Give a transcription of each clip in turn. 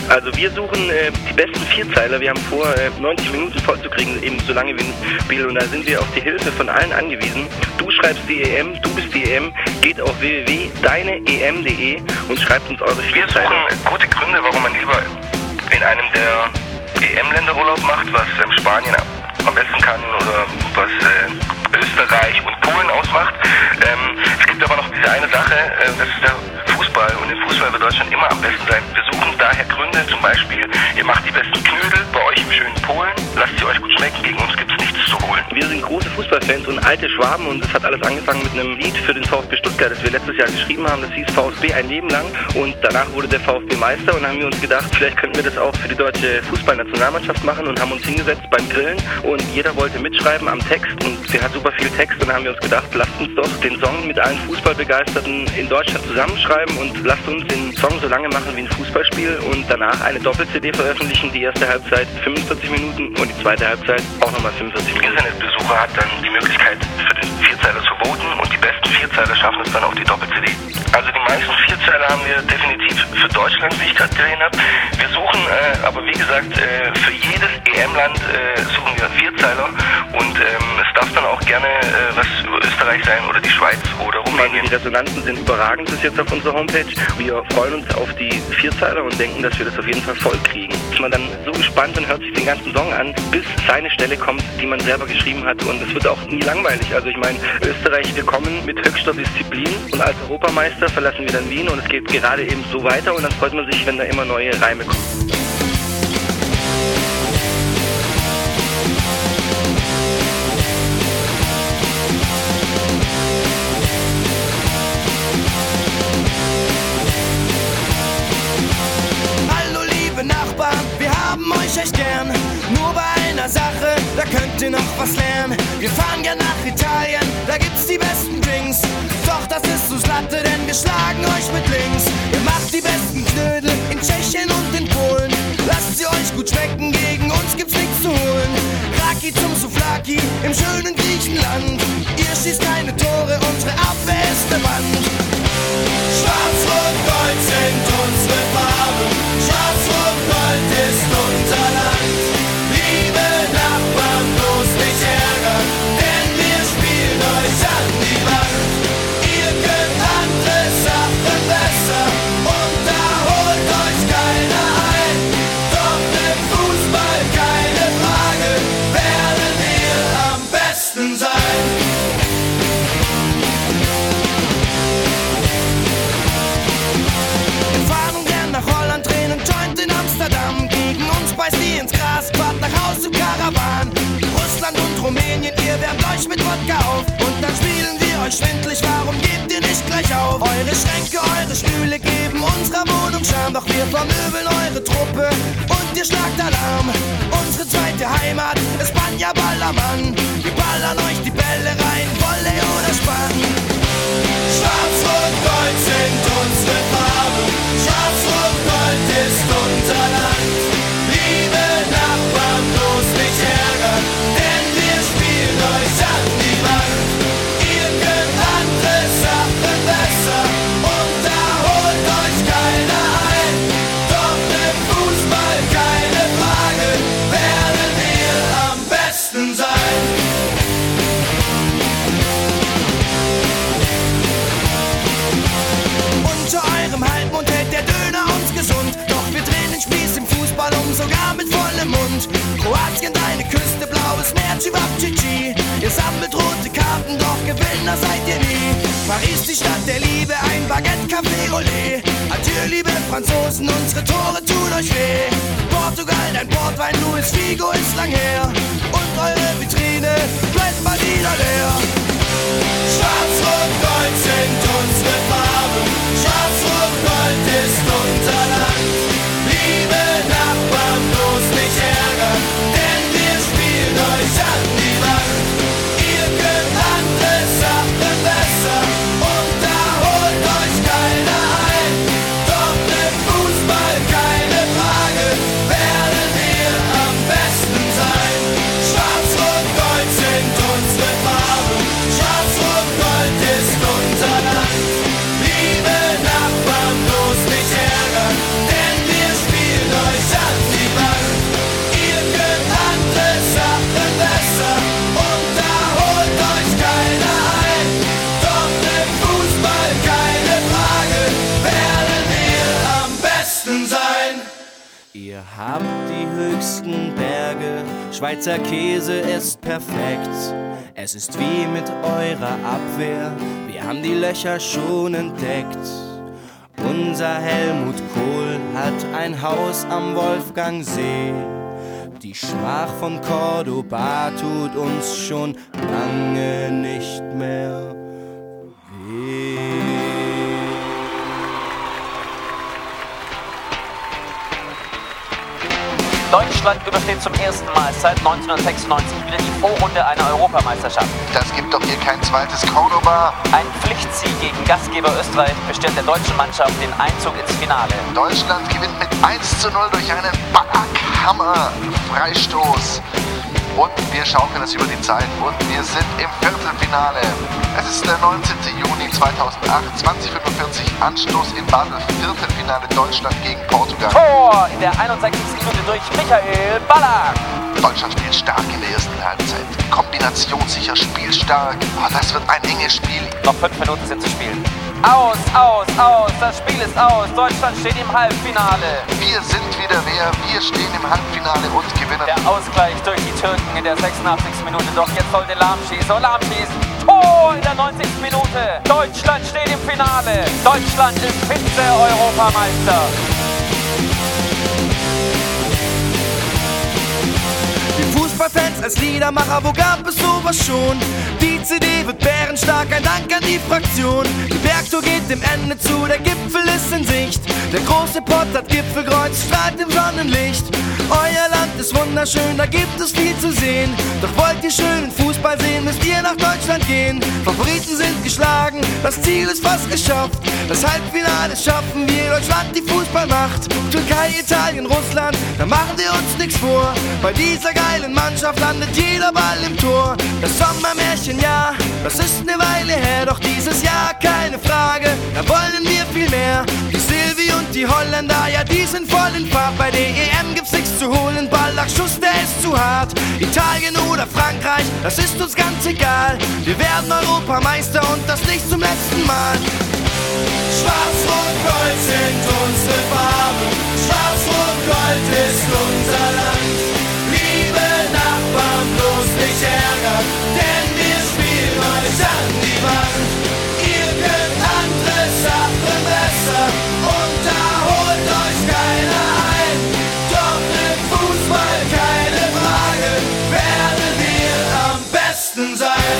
Also wir suchen die besten Vierzeiler. Wir haben vor, 90 Minuten vollzukriegen, eben so lange wie ein Spiel. Und da sind wir auf die Hilfe von allen angewiesen. Du schreibst die EM, du bist die EM. Geht auf www.deineem.de und schreibt uns eure Vierzeiler. Wir suchen gute Gründe, warum man lieber in einem der EM-Länder Urlaub macht, was Spanien am besten kann oder was Österreich und Polen ausmacht. Es gibt aber noch diese eine Sache, das ist der Fußball, und im Fußball wird Deutschland immer am besten sein. Wir suchen daher Gründe, zum Beispiel, ihr macht die besten Knödel bei euch im schönen Polen, lasst sie euch gut schmecken, gegen uns gibt es nichts zu holen. Wir sind große Fußballfans und alte Schwaben, und das hat alles angefangen mit einem Lied für den VfB Stuttgart, das wir letztes Jahr geschrieben haben. Das hieß VfB ein Leben lang, und danach wurde der VfB Meister, und dann haben wir uns gedacht, vielleicht könnten wir das auch für die deutsche Fußballnationalmannschaft machen, und haben uns hingesetzt beim Grillen, und jeder wollte mitschreiben am Text, und wir hatten super viel Text, und dann haben wir uns gedacht, lasst uns doch den Song mit allen Fußballbegeisterten in Deutschland zusammenschreiben und lasst uns den Song so lange machen wie ein Fußballspiel und danach eine Doppel-CD veröffentlichen, die erste Halbzeit 45 Minuten und die zweite Halbzeit auch nochmal 45 Minuten. Der Internetbesucher hat dann die Möglichkeit, für den Vierzeiler zu voten, und die besten Vierzeiler schaffen es dann auf die Doppel-CD. Also die meisten Vierzeiler haben wir definitiv für Deutschland, wie ich gerade gesehen habe. Wir suchen aber wie gesagt für jedes EM-Land suchen wir Vierzeiler, und es darf dann auch gerne was über Österreich sein oder die Schweiz oder Rumänien. Die Resonanzen sind überragend bis jetzt auf unserer Homepage. Wir freuen uns auf die Vierzeiler und denken, dass wir das auf jeden Fall voll kriegen. Ist man dann so gespannt und hört sich den ganzen Song an, bis seine Stelle kommt, die man selber geschrieben hat, und es wird auch nie langweilig. Also ich meine, Österreich, wir kommen mit höchster Disziplin, und als Europameister verlassen wir dann Wien, und es geht gerade eben so weiter, und dann freut man sich, wenn da immer neue Reime kommen. Wir haben euch echt gern, nur bei einer Sache, da könnt ihr noch was lernen. Wir fahren gern nach Italien, da gibt's die besten Drinks. Doch das ist uns Latte, denn wir schlagen euch mit links. Ihr macht die besten Knödel in Tschechien und in Polen. Lasst sie euch gut schmecken, gegen uns gibt's nichts zu holen. Raki zum Souvlaki im schönen Griechenland. Ihr schießt keine Tore, unsere Abwehr ist der Wand. Schwarz-Rot-Gold sind unsere Farben. Schwarz-Rot-Gold ist unser Land. Liebe Nachbarn, bloß nicht ärgern, denn wir spielen euch an die Wand. Ihr könnt andere Sachen besser, und da holt euch keiner ein. Doch im Fußball keine Frage, werden wir am besten sein. Wir fahren gern nach Holland, drehen einen Joint in Amsterdam. Gegen uns beißt die ins Gras, fahrt nach Haus im Karawan. Russland und Rumänien, ihr wärmt euch mit Wodka auf, und dann spielen wir euch schwindlig, warum gebt ihr nicht gleich auf? Eure Schränke, eure Stühle geben unserer Wohnung Charme, doch wir vermöbeln eure Truppe und ihr schlagt Alarm. Unsere zweite Heimat ist Banja Ballermann. Wir ballern euch die Bälle rein, Volley oder Spann. Schwarz-Rot-Gold sind unsere Farben. Schwarz-Rot-Gold ist unser Land. Liebe Nachbarn, bloß nicht ärgern, denn wir spielen euch an die Wand. Ihr könnt andere Sachen besser, und da holt euch keiner ein. Doch im Fußball keine Frage, werden wir am besten sein. Unter eurem Halbmond hält der Döner uns gesund, doch wir drehen den Spieß im Fußball um, sogar mit vollem Mund. Kroatien, deine Küste, blaues Meer, Cevapcici. Ihr sammelt rote Karten, doch Gewinner seid ihr nie. Paris, die Stadt der Liebe, ein Baguette, Café, Olé. Adieu, liebe Franzosen, unsere Tore tun euch weh. Portugal, dein Portwein, Luis Figo ist lang her, und eure Vitrine bleibt mal wieder leer. Schwarz-Rot-Gold sind unsere Farben. Schwarz-Rot-Gold ist unser Land. Liebe Nachbarn, bloß nicht ärgern, denn wir spielen euch an die Wand. Ihr könnt andere Sachen besser, und da holt euch keiner ein. Doch im Fußball keine Frage, werden wir am besten sein. Schwarz-Rot-Gold sind unsere Farben. Schwarz-Rot-Gold ist unser Land. Liebe Nachbarn, bloß nicht ärgern. Besten sein. Ihr habt die höchsten Berge, Schweizer Käse ist perfekt. Es ist wie mit eurer Abwehr, wir haben die Löcher schon entdeckt. Unser Helmut Kohl hat ein Haus am Wolfgangsee. Die Schmach von Cordoba tut uns schon lange nicht mehr weh. Deutschland übersteht zum ersten Mal seit 1996 wieder die Vorrunde einer Europameisterschaft. Das gibt doch hier kein zweites Cordoba. Ein Pflichtsieg gegen Gastgeber Österreich beschert der deutschen Mannschaft den Einzug ins Finale. Deutschland gewinnt mit 1:0 durch einen Ballack-Hammer-Freistoß. Und wir schaukeln es über die Zeit und wir sind im Viertelfinale. Es ist der 19. Juni 2008, 20:45, Anstoß in Basel, Viertelfinale Deutschland gegen Portugal. Tor in der 61. Minute durch Michael Ballack. Deutschland spielt stark in der ersten Halbzeit. Kombinationssicher, spielstark. Oh, das wird ein enges Spiel. Noch 5 Minuten sind zu spielen. Aus, das Spiel ist aus. Deutschland steht im Halbfinale. Wir sind wieder wer, wir stehen im Halbfinale und gewinnen. Der Ausgleich durch die Türken in der 86. Minute. Doch jetzt sollte Lahm schießen. Tor in der 90. Minute. Deutschland steht im Finale. Deutschland ist Vize-Europameister. Fußballfans als Liedermacher, wo gab es sowas schon? Die CD wird bärenstark, ein Dank an die Fraktion. Die Bergtour geht dem Ende zu, der Gipfel ist in Sicht. Der große Pott hat Gipfelkreuz, strahlt im Sonnenlicht. Euer Land ist wunderschön, da gibt es viel zu sehen. Doch wollt ihr schönen Fußball sehen, müsst ihr nach Deutschland gehen. Favoriten sind geschlagen, das Ziel ist fast geschafft. Das Halbfinale schaffen wir, Deutschland die Fußballmacht. Türkei, Italien, Russland, da machen wir uns nichts vor. Bei dieser geilen Mannschaft landet jeder Ball im Tor. Das Sommermärchen, ja, das ist eine Weile her. Doch dieses Jahr keine Frage, da wollen wir viel mehr. Die Silvi und die Holländer, ja die sind voll in Fahrt. Bei der EM gibt's nichts zu holen, Ballachschuss, der ist zu hart. Italien oder Frankreich, das ist uns ganz egal. Wir werden Europameister und das nicht zum letzten Mal. Schwarz-Rot-Gold sind unsere Farben, Schwarz-Rot-Gold ist unser Land. Liebe Nachbarn, bloß nicht ärgern, denn wir spielen euch an die Wand. Ihr könnt andere Sachen besser und da holt euch keiner ein. Doch im Fußball keine Frage, werden wir am besten sein.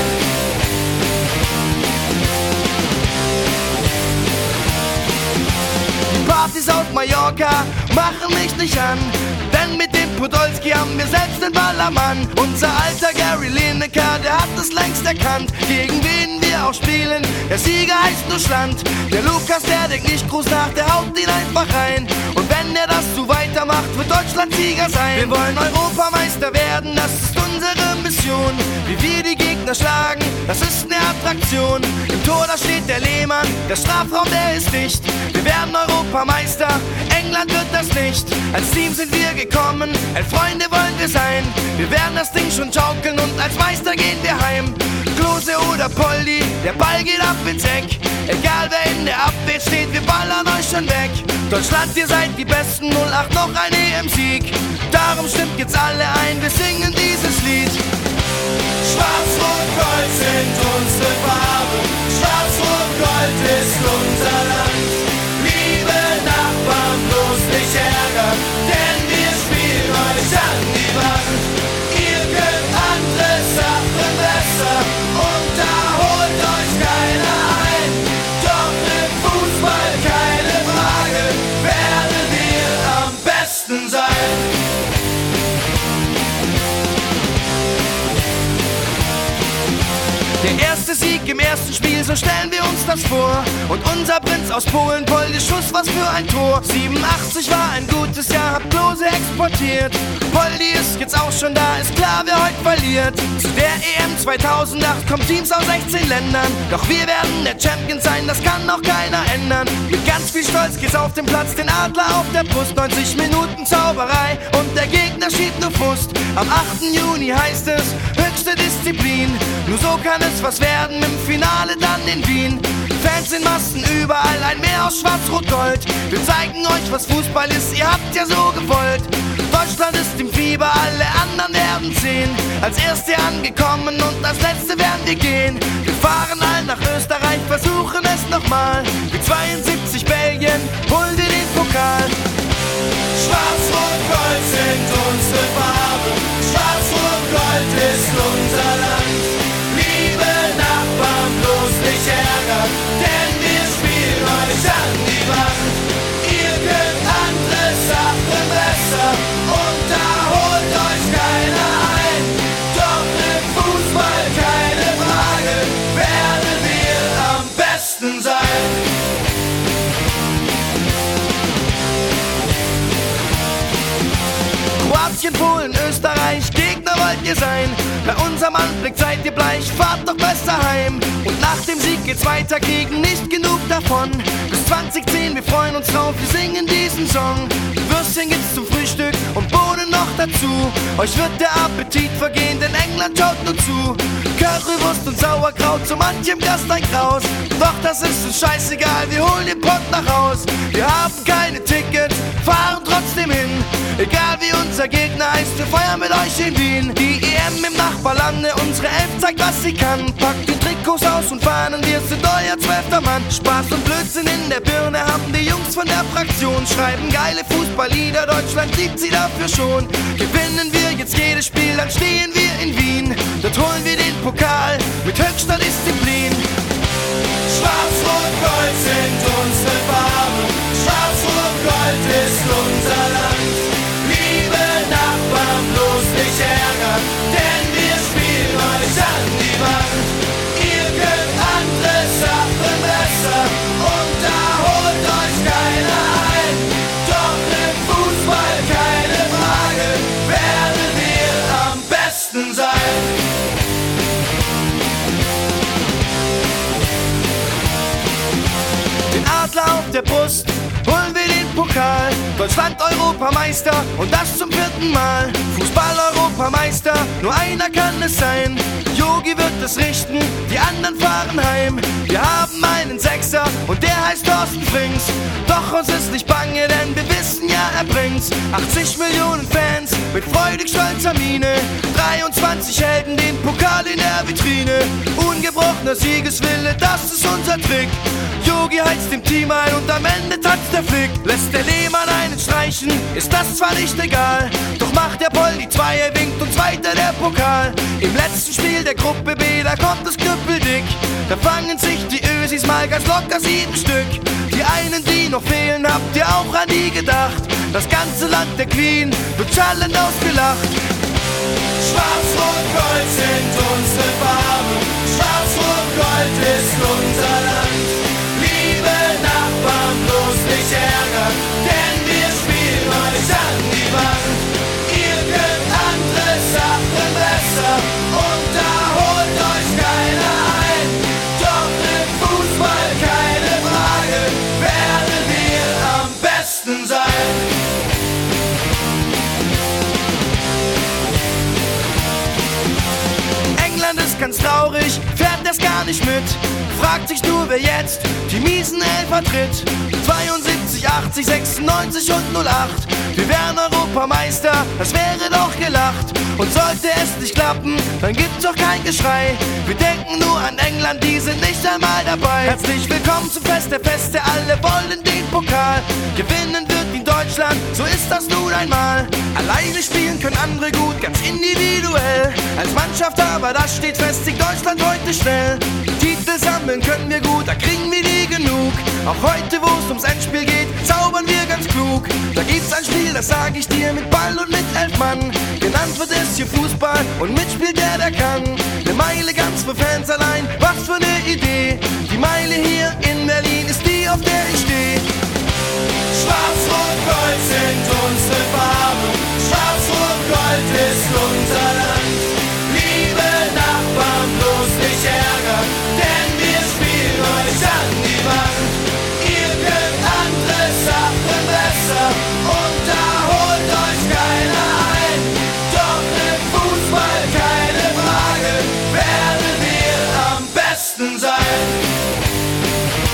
Partys auf Mallorca machen mich nicht an, denn mit dem Podolski haben wir selbst den Ballermann. Unser alter Gary Lineker, der hat es längst erkannt, gegen wen wir auch spielen, der Sieger heißt nur Schland. Der Lukas, der denkt nicht groß nach, der haut ihn einfach rein. Und wenn er das so weitermacht, wird Deutschland Sieger sein. Wir wollen Europameister werden, das ist unsere Mission. Wie wir die Gegner schlagen, das ist eine Attraktion. Im Tor, da steht der Lehmann, der Strafraum, der ist dicht. Wir werden Europameister, England wird das nicht. Als Team sind wir gekommen, Freunde wollen wir sein. Wir werden das Ding schon schaukeln und als Meister gehen wir heim. Klose oder Poldi, der Ball geht ab ins Eck. Egal wer in der Abwehr steht, wir ballern euch schon weg. Deutschland, ihr seid die Besten, 08 noch ein EM-Sieg. Darum stimmt jetzt alle ein, wir singen dieses Lied. Schwarz-Rot-Gold sind unsere Farben, Schwarz-Rot-Gold ist unser Land. Liebe Nachbarn, bloß nicht ärgern, denn wir spielen euch an die Wand. Ihr könnt andere Sachen besser und da holt euch keiner ein. Doch im Fußball keine Frage, werden wir am besten sein. Der erste Sieg im ersten Spiel, so stellen wir uns das vor. Und unser Prinz aus Polen, Poldi Schuss, was für ein Tor. 87 war ein gutes Jahr, hab Klose exportiert. Poldi ist jetzt auch schon da, ist klar, wer heute verliert. Zu der EM 2008 kommen Teams aus 16 Ländern. Doch wir werden der Champion sein, das kann auch keiner ändern. Mit ganz viel Stolz geht's auf den Platz, den Adler auf der Brust. 90 Minuten Zauberei und der Gegner schiebt nur Frust. Am 8. Juni heißt es, höchste Disziplin. Nur so kann es was werden im Finale dann in Wien. Fans in Massen, überall ein Meer aus Schwarz-Rot-Gold. Wir zeigen euch, was Fußball ist, ihr habt ja so gewollt. Deutschland ist im Fieber, alle anderen werden sehen. Als Erste angekommen und als Letzte werden wir gehen. Wir fahren all nach Österreich, versuchen es nochmal. Wie 72 Belgien, holen wir den Pokal. Schwarz-Rot-Gold sind unsere Farben, Schwarz-Rot-Gold ist unser Land. Liebe Nachbarn, bloß nicht ärgern, denn wir spielen euch an die Wand. Ihr könnt andere Sachen besser und da holt euch keiner ein. Doch im Fußball keine Frage, werden wir am besten sein. Kroatien, Polen, Österreich, Gegner wollt ihr sein. Bei unserem Anblick seid ihr bleich, fahrt doch besser heim. Und nach dem Sieg geht's weiter, kriegen nicht genug davon. Bis 2010, wir freuen uns drauf, wir singen diesen Song. Würstchen gibt's zum Frühstück und Bohnen noch dazu. Euch wird der Appetit vergehen, denn England schaut nur zu. Currywurst und Sauerkraut, zu manchem Gast ein Kraus. Doch das ist uns scheißegal, wir holen den Pott nach Haus. Wir haben keine Tickets, fahren trotzdem hin. Egal wie unser Gegner heißt, wir feiern mit euch in Wien. Die EM im Nachbarlande, unsere Elf zeigt, was sie kann. Packt die Trikots aus und fahnen, wir sind euer 12. Mann. Spaß und Blödsinn in der Birne haben die Jungs von der Fraktion. Schreiben geile Fußballlieder, Deutschland liebt sie dafür schon. Gewinnen wir jetzt jedes Spiel, dann stehen wir in Wien. Dort holen wir den Pokal mit höchster Disziplin. Schwarz-Rot-Gold sind unsere Farben, Schwarz-Rot-Gold ist unser Land. Liebe Nachbarn, bloß nicht ärgern, denn wir spielen euch an die Wand. Ihr könnt andere Sachen besser und da holt euch keiner ein. Doch im Fußball keine Frage, werden wir am besten sein. Den Adler auf der Brust holen wir den Pokal. Deutschland Europameister und das zum 4. Mal. Fußball-Europameister, nur einer kann es sein. Yogi wird es richten, die anderen fahren heim. Wir haben einen Sechser und der heißt Thorsten Frings. Doch uns ist nicht bange, denn wir wissen ja, er bringt's. 80 Millionen Fans mit freudig stolzer Miene. 23 Helden, den Pokal in der Vitrine. Ungebrochener Siegeswille, das ist unser Trick. Yogi heizt dem Team ein und am Ende tanzt der Flick. Lässt der Lehmann einen streichen, ist das zwar nicht egal. Doch macht der Poll die 2, er winkt und Zweiter der Pokal. Im letzten Spiel der Gruppe B, da kommt es knüppeldick. Da fangen sich die Ösis mal ganz locker 7 Stück. Die einen, die noch fehlen, habt ihr auch an die gedacht. Das ganze Land der Queen wird schallend ausgelacht. Schwarz-Rot-Gold sind unsere Farben, Schwarz-Rot-Gold ist unser Land. Liebe Nachbarn, bloß nicht ärgern, denn wir spielen euch an die Wand. Ihr könnt andere Sachen besser und da holt euch keiner ein. Doch im Fußball keine Frage, werden wir am besten sein. England ist ganz traurig, fährt das gar nicht mit. Fragt sich nur, wer jetzt die miesen Elfer tritt. 72, 80, 96 und 08. Wir wären Europameister, das wäre doch gelacht. Und sollte es nicht klappen, dann gibt's doch kein Geschrei. Wir denken nur an England, die sind nicht einmal dabei. Herzlich willkommen zum Fest der Feste, alle wollen den Pokal. Gewinnen wird in Deutschland, so ist das nun einmal. Alleine spielen können andere gut, ganz individuell. Als Mannschaft aber, das steht fest, siegt Deutschland heute schnell. Titel sammeln können wir gut, da kriegen wir nie genug. Auch heute, wo es ums Endspiel geht, zaubern wir ganz klug. Da gibt's ein Spiel, das sag ich dir, mit Ball und mit 11 Mann. Genannt wird es hier Fußball und mitspielt der kann. Ne Meile ganz für Fans allein, was für ne Idee. Die Meile hier in Berlin ist die, auf der ich steh. Schwarz-Rot-Gold sind unsere Farben, Schwarz-Rot-Gold ist unser Land. Liebe Nachbarn, bloß nicht ärgern, denn wir spielen euch an die Wand. Ihr könnt andere Sachen besser und da holt euch keiner ein. Doch im Fußball keine Frage, werden wir am besten sein.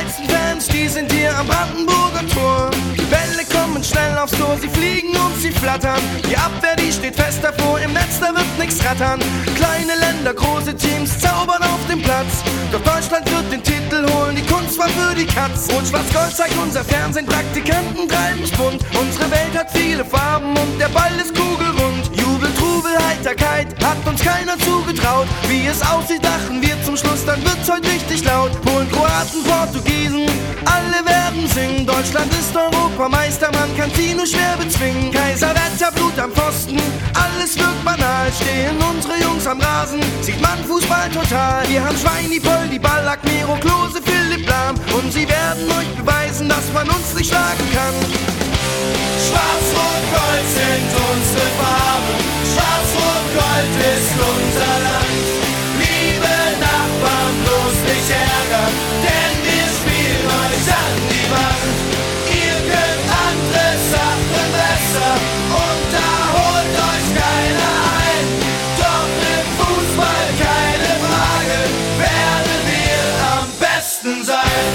letzten Fans, die sind hier am Brandenburger Tor. Die Bälle kommen schnell aufs Tor, sie fliegen und sie flattern. Die Abwehr, die steht fest davor, im Netz, da wird nix rattern. Kleine Länder, große Teams zaubern auf dem Platz. Doch Deutschland wird den Titel holen, die Kunst war für die Katz. Und Schwarz-Gold zeigt unser Fernsehen, Praktikanten treiben's bunt. Unsere Welt hat viele Farben und der Ball ist kugelrund. Jubel, Trubel, Heiterkeit, hat uns keiner zugetraut. Wie es aussieht, dachten wir zum Schluss, dann wird's heute richtig laut. Polen, Kroaten, Portugiesen, alle werden singen. Deutschland ist Europameister, man kann sie nur schwer bezwingen. Kaiserwetter, Blut am Pfosten, alles wirkt banal. Stehen unsere Jungs am Rasen, sieht man Fußball total. Wir haben Schweini, Poldi, Ballack, Miro, Klose, Philipp Lahm. Und sie werden euch beweisen, dass man uns nicht schlagen kann. Schwarz-Rot-Gold sind unsere Farben, Schwarz-Rot-Gold ist unser Land. Liebe Nachbarn, bloß nicht ärgern, denn wir spielen euch an die Wand. Ihr könnt andere Sachen besser und da holt euch keiner ein. Doch im Fußball keine Frage, werden wir am besten sein.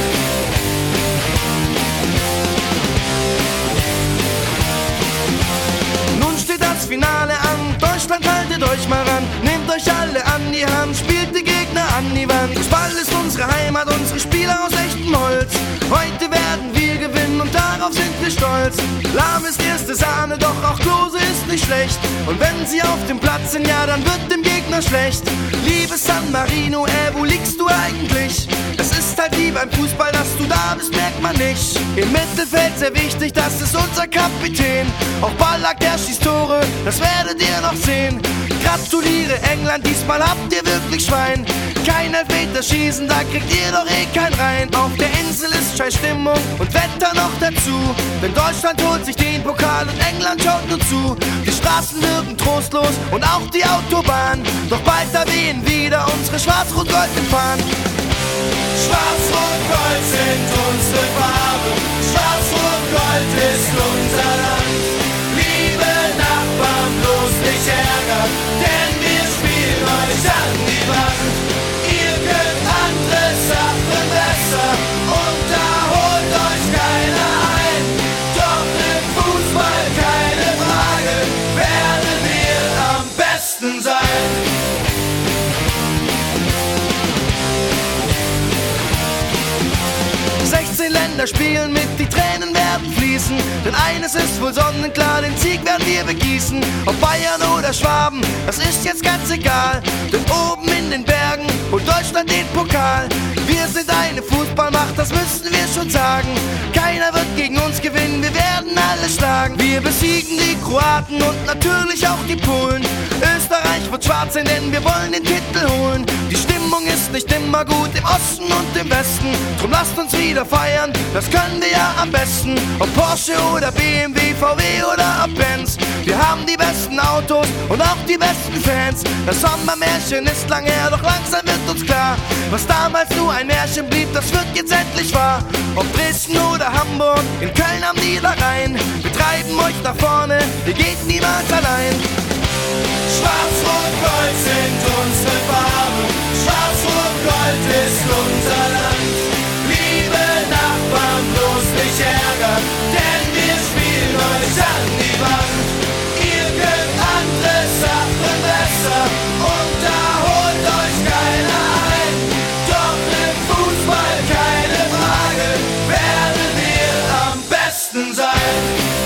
Das Finale an, Deutschland haltet euch mal ran, nehmt euch alle an die Hand, spielt die Gegner an die Wand. Fußball ist unsere Heimat, unsere Spieler aus echtem Holz. Heute werden wir gewinnen und darauf sind wir stolz. Lahm ist erste Sahne, doch auch Klose ist nicht schlecht. Und wenn sie auf dem Platz sind, ja, dann wird dem Gegner schlecht. Liebes San Marino, wo liegst du eigentlich? Es ist halt wie beim Fußball, dass du da bist, merkt man nicht. Im Mittelfeld sehr wichtig, das ist unser Kapitän. Auch Ballack, der schießt Tore, das werdet ihr noch sehen. Gratuliere England, diesmal habt ihr wirklich Schwein. Kein Elfmeter schießen, da kriegt ihr doch eh kein rein. Auf der Insel ist scheiß Stimmung und Wetter noch dazu. Denn Deutschland holt sich den Pokal und England schaut nur zu. Die Straßen wirken trostlos und auch die Autobahn. Doch bald da wehen wieder unsere schwarz-rot-goldenen Fahnen. Schwarz-Rot-Gold sind unsere Farben, Schwarz-Rot-Gold ist unser Land. Liebe Nachbarn, bloß nicht ärgern, denn wir spielen euch an die Wand. Ihr könnt andere Sachen besser und da holt euch keiner ein. Doch im Fußball keine Frage, werden wir am besten sein. 16 Länder spielen mit, die Tränen werden fließen. Denn eines ist wohl sonnenklar, den Sieg werden wir begießen. Ob Bayern oder Schwaben, das ist jetzt ganz egal. Denn oben in den Bergen holt Deutschland den Pokal. Wir sind eine Fußballmacht, das müssen wir schon sagen. Keiner wird gegen uns gewinnen, wir werden alle schlagen. Wir besiegen die Kroaten und natürlich auch die Polen. Österreich wird schwarz sein, denn wir wollen den Titel holen. Die Stimmung ist nicht immer gut im Osten und im Westen. Drum lasst uns wieder feiern, das können wir ja am besten. Ob Porsche oder BMW, VW oder ob Benz. Wir haben die besten Autos und auch die besten Fans. Das Sommermärchen ist lang her, doch langsam wird uns klar, was damals nur ein Märchen blieb, das wird jetzt endlich wahr. Ob Dresden oder Hamburg, in Köln am Niederrhein, wir treiben euch nach vorne, ihr geht niemals allein. Schwarz-Rot-Gold sind unsere Farben, Schwarz-Rot-Gold ist unser Land. Liebe Nachbarn, bloß nicht ärgern, denn wir spielen euch an die Wand. Ihr könnt andere Sachen besser und da holt euch keiner ein. Doch im Fußball keine Frage, werden wir am besten sein.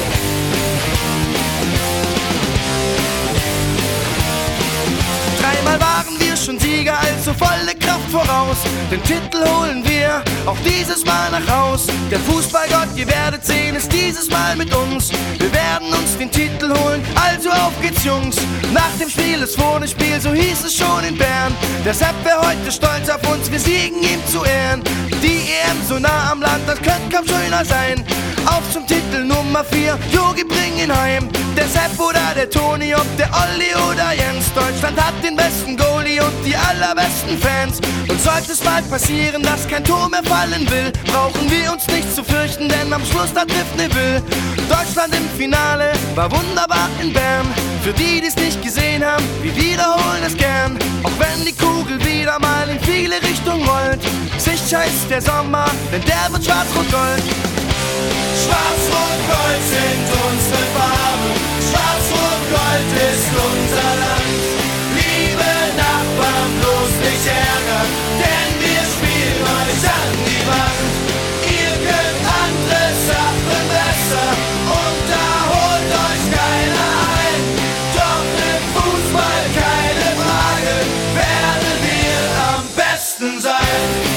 Dreimal waren wir schon Sieger, also volle Kraft voraus. Den Titel holen wir auch dieses Mal nach Haus. Der Fußballgott, ihr werdet sehen, ist dieses Mal mit uns. Wir werden uns den Titel holen, also auf geht's Jungs. Nach dem Spiel ist vor dem Spiel, so hieß es schon in Bern. Der Sepp wäre heute stolz auf uns, wir siegen ihm zu Ehren. Die EM so nah am Land, das könnte kaum schöner sein. Auf zum Titel Nummer 4, Jogi, bring ihn heim. Der Sepp oder der Toni, ob der Olli oder Jens. Deutschland hat den besten Goalie und die allerbesten Fans. Und sollte es mal passieren, dass kein Tor mehr fallen will, brauchen wir uns nicht zu fürchten, denn am Schluss da trifft Neville. Deutschland im Finale war wunderbar in Bern. Für die, die's nicht gesehen haben, wir wiederholen es gern. Auch wenn die Kugel wieder mal in viele Richtungen rollt. Sicher Gleich heißt der Sommer, denn der wird schwarz-rot-gold. Schwarz-Rot-Gold sind unsere Farben, Schwarz-Rot-Gold ist unser Land. Liebe Nachbarn, bloß nicht ärgern, denn wir spielen euch an die Wand. Ihr könnt andere Sachen besser und da holt euch keiner ein. Doch im Fußball keine Frage, werden wir am besten sein.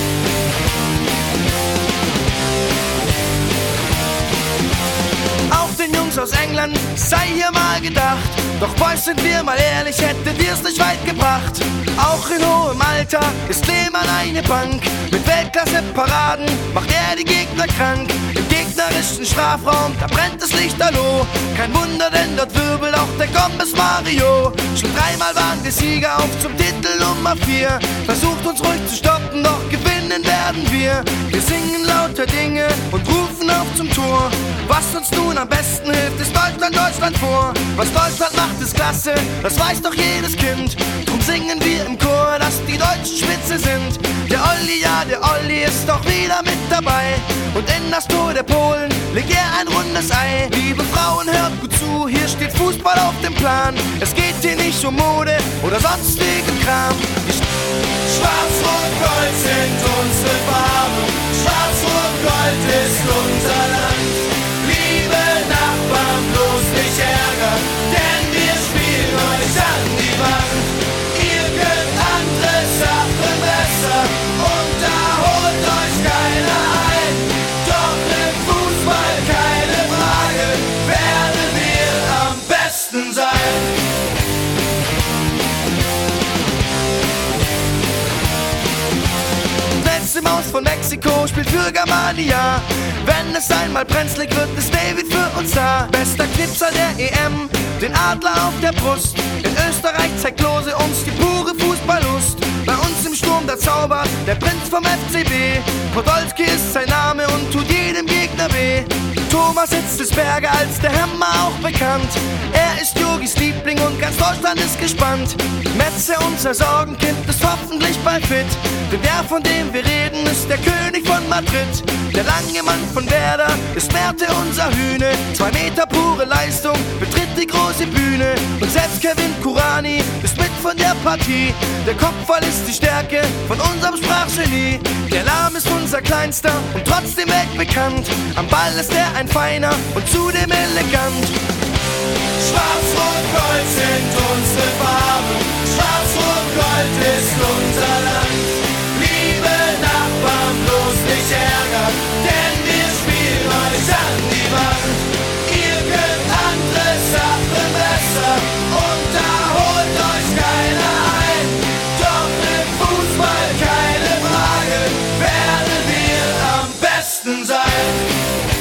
Aus England sei hier mal gedacht. Doch Boys, sind wir mal ehrlich, hättet ihr's nicht weit gebracht. Auch in hohem Alter ist Lehmann eine Bank. Mit Weltklasse-Paraden macht er die Gegner krank. Im gegnerischen Strafraum, da brennt das Lichterloh. Kein Wunder, denn dort wirbelt auch der Gomez Mario. Schon dreimal waren wir Sieger auf zum Titel Nummer 4. Versucht uns ruhig zu stoppen, doch gewinnen werden wir. Wir singen lauter Dinge und rufen auf zum Tor. Was uns nun am besten hilft, ist Deutschland, Deutschland vor. Was Deutschland macht, ist klasse, das weiß doch jedes Kind. Drum singen wir im Chor, dass die Deutschen spitze sind. Der Olli, ja, der Olli ist doch wieder mit dabei. Und in das Tor der Polen legt er ein rundes Ei. Liebe Frauen, hört gut zu, hier steht Fußball auf dem Plan. Es geht hier nicht um Mode oder sonstigen Kram. Schwarz-Rot-Gold sind unsere Farben, Schwarz-Rot-Gold ist unser Land. Liebe Nachbarn, bloß nicht ärgern, denn wir spielen euch an die Wand. Ihr könnt andere Sachen besser und da holt euch keiner ein. Doch im Fußball keine Frage, werden wir am besten sein. Maus von Mexiko spielt für Germania. Wenn es einmal brenzlig wird, ist David für uns da. Bester Knipser der EM, den Adler auf der Brust. In Österreich zeigt Klose uns die pure Fußballlust. Bei uns im Sturm der zaubert der Prinz vom FCB. Podolski ist sein Name und tut jedem Gegner weh. Thomas Hitzelsberger als der Hammer auch bekannt. Er ist Jogis Liebling und ganz Deutschland ist gespannt. Metze, unser Sorgenkind, ist hoffentlich bald fit. Denn der, von dem wir reden, ist der König von Madrid. Der lange Mann von Werder ist Merte, unser Hühne. 2 Meter pure Leistung, betritt die große Bühne. Und selbst Kevin Kurani ist mit von der Partie. Der Kopfball ist die Stärke von unserem Sprachgenie. Der Lahm ist unser Kleinster und trotzdem weltbekannt. Am Ball ist er ein Feiner und zudem elegant. Schwarz-Rot-Gold sind unsere Farben, Schwarz-Rot-Gold ist unser Land. Liebe Nachbarn, bloß nicht ärgern, denn wir spielen euch an die Wand. Ihr könnt andere Sachen besser und da holt euch keiner ein. Doch im Fußball keine Frage, werden wir am besten sein.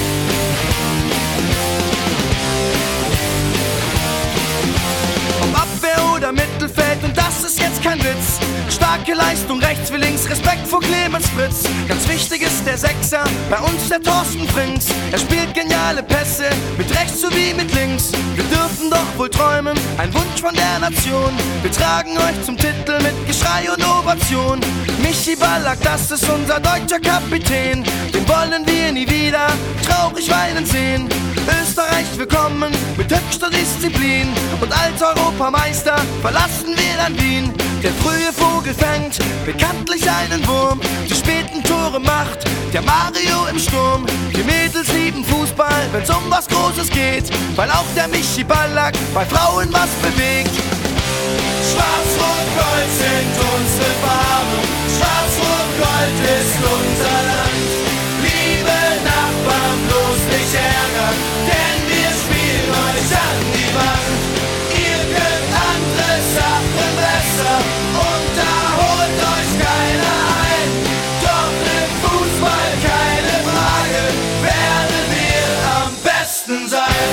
Oder Mittelfeld und das ist jetzt kein Witz. Starke Leistung rechts wie links, Respekt vor Clemens Fritz. Ganz wichtig ist der Sechser, bei uns der Thorsten Frings. Er spielt geniale Pässe, mit rechts sowie mit links. Wir dürfen doch wohl träumen, ein Wunsch von der Nation. Wir tragen euch zum Titel mit Geschrei und Ovation. Michi Ballack, das ist unser deutscher Kapitän. Den wollen wir nie wieder traurig weinen sehen. Österreich willkommen mit höchster Disziplin. Und als Europameister verlassen wir dann Wien. Der frühe Vogel fängt bekanntlich einen Wurm. Die späten Tore macht der Mario im Sturm. Die Mädels lieben Fußball, wenn's um was Großes geht, weil auch der Michi Ballack bei Frauen was bewegt. Schwarz-Rot-Gold sind unsere Farben, Schwarz-Rot-Gold ist unser Land. Liebe Nachbarn, bloß nicht ärgern, denn wir spielen euch an die Wand. Ihr könnt andere Sachen besser und da holt euch keiner ein. Doch im Fußball keine Frage, werden wir am besten sein.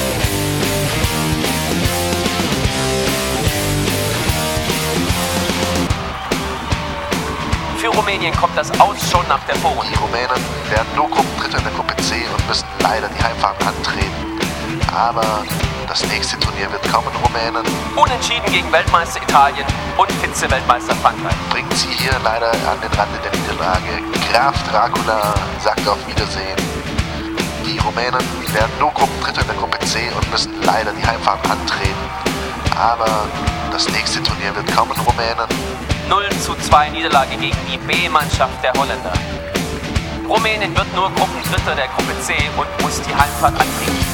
Für Rumänien kommt das Aus schon nach der Vorrunde. Die Rumänen werden nur Gruppendritter in der Gruppe C und müssen leider die Heimfahrt antreten. aber das nächste Turnier wird kommen. Rumänen Unentschieden gegen Weltmeister Italien und Vize-Weltmeister Frankreich. bringt sie hier leider an den Rande der Niederlage. Graf Dracula sagt auf Wiedersehen. Die Rumänen werden nur Gruppendritter in der Gruppe C und müssen leider die Heimfahrt antreten. Aber das nächste Turnier wird kommen. Rumänen 0:2 Niederlage gegen die B-Mannschaft der Holländer. Rumänien wird nur Gruppendritter der Gruppe C und muss die Heimfahrt antreten.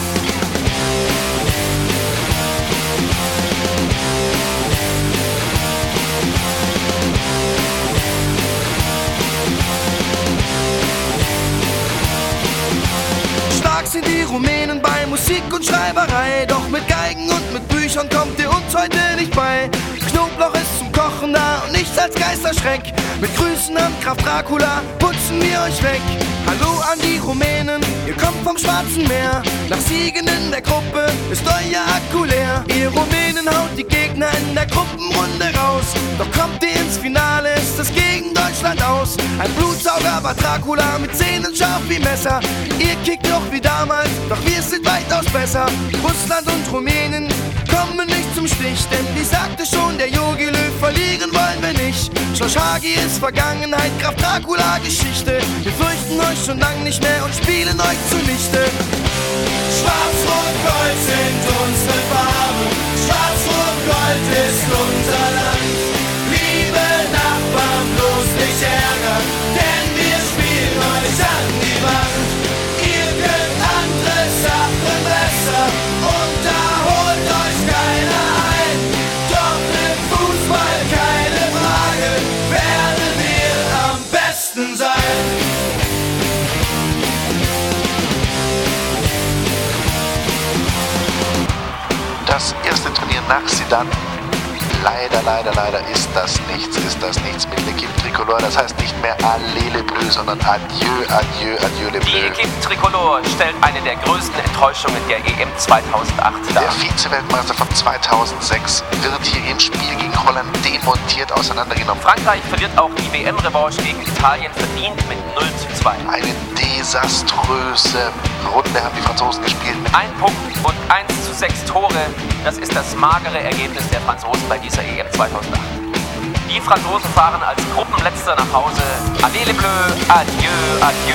Stark sind die Rumänen bei Musik und Schreiberei, doch mit Geigen und mit Büchern kommt ihr uns heute nicht bei. Knoblauch ist zum Kochen da und nichts als Geisterschreck. Mit Grüßen an Graf Dracula putzen wir euch weg. Hallo an die Rumänen, ihr kommt vom Schwarzen Meer. Nach Siegen in der Gruppe ist euer Akku leer. Ihr Rumänen haut die Gegner in der Gruppenrunde raus. Doch kommt ihr ins Finale, ist es gegen Deutschland aus. Ein Blutsauger war Dracula mit Zähnen scharf wie Messer. Ihr kickt noch wie damals, doch wir sind weitaus besser. Russland und Rumänien kommen nicht zum Stich, denn wie sagte schon der Jogi Löw, verlieren wollen wir nicht. Schloss Hagi ist Vergangenheit, Graf Dracula Geschichte. Wir fürchten euch schon lang nicht mehr und spielen euch zunichte. Schwarz-Rot-Gold sind unsere Farben, Schwarz-Rot-Gold ist unser Land. Liebe Nachbarn, bloß nicht ärgern, denn wir spielen euch an die Wand. Ihr könnt andere Sachen besser und da holt euch keiner ein. Doch im Fußball keine Frage, werden wir am besten sein. das erste Turnier nach Sedan. Leider ist das nichts mit L'Équipe Tricolore. Das heißt nicht mehr Allez les Bleus, sondern Adieu les Die Bleus. Équipe Tricolore stellt eine der größten Enttäuschungen der EM 2008 dar. Der Vize-Weltmeister von 2006 wird hier im Spiel gegen Holland demontiert auseinandergenommen. Frankreich verliert auch die WM-Revanche gegen Italien verdient mit 0:2. Eine desaströse Runde haben die Franzosen gespielt. Ein Punkt und 1:6 Tore, das ist das magere Ergebnis der Franzosen bei dieser EM 2008. Die Franzosen fahren als Gruppenletzter nach Hause. Allez les Bleus, adieu.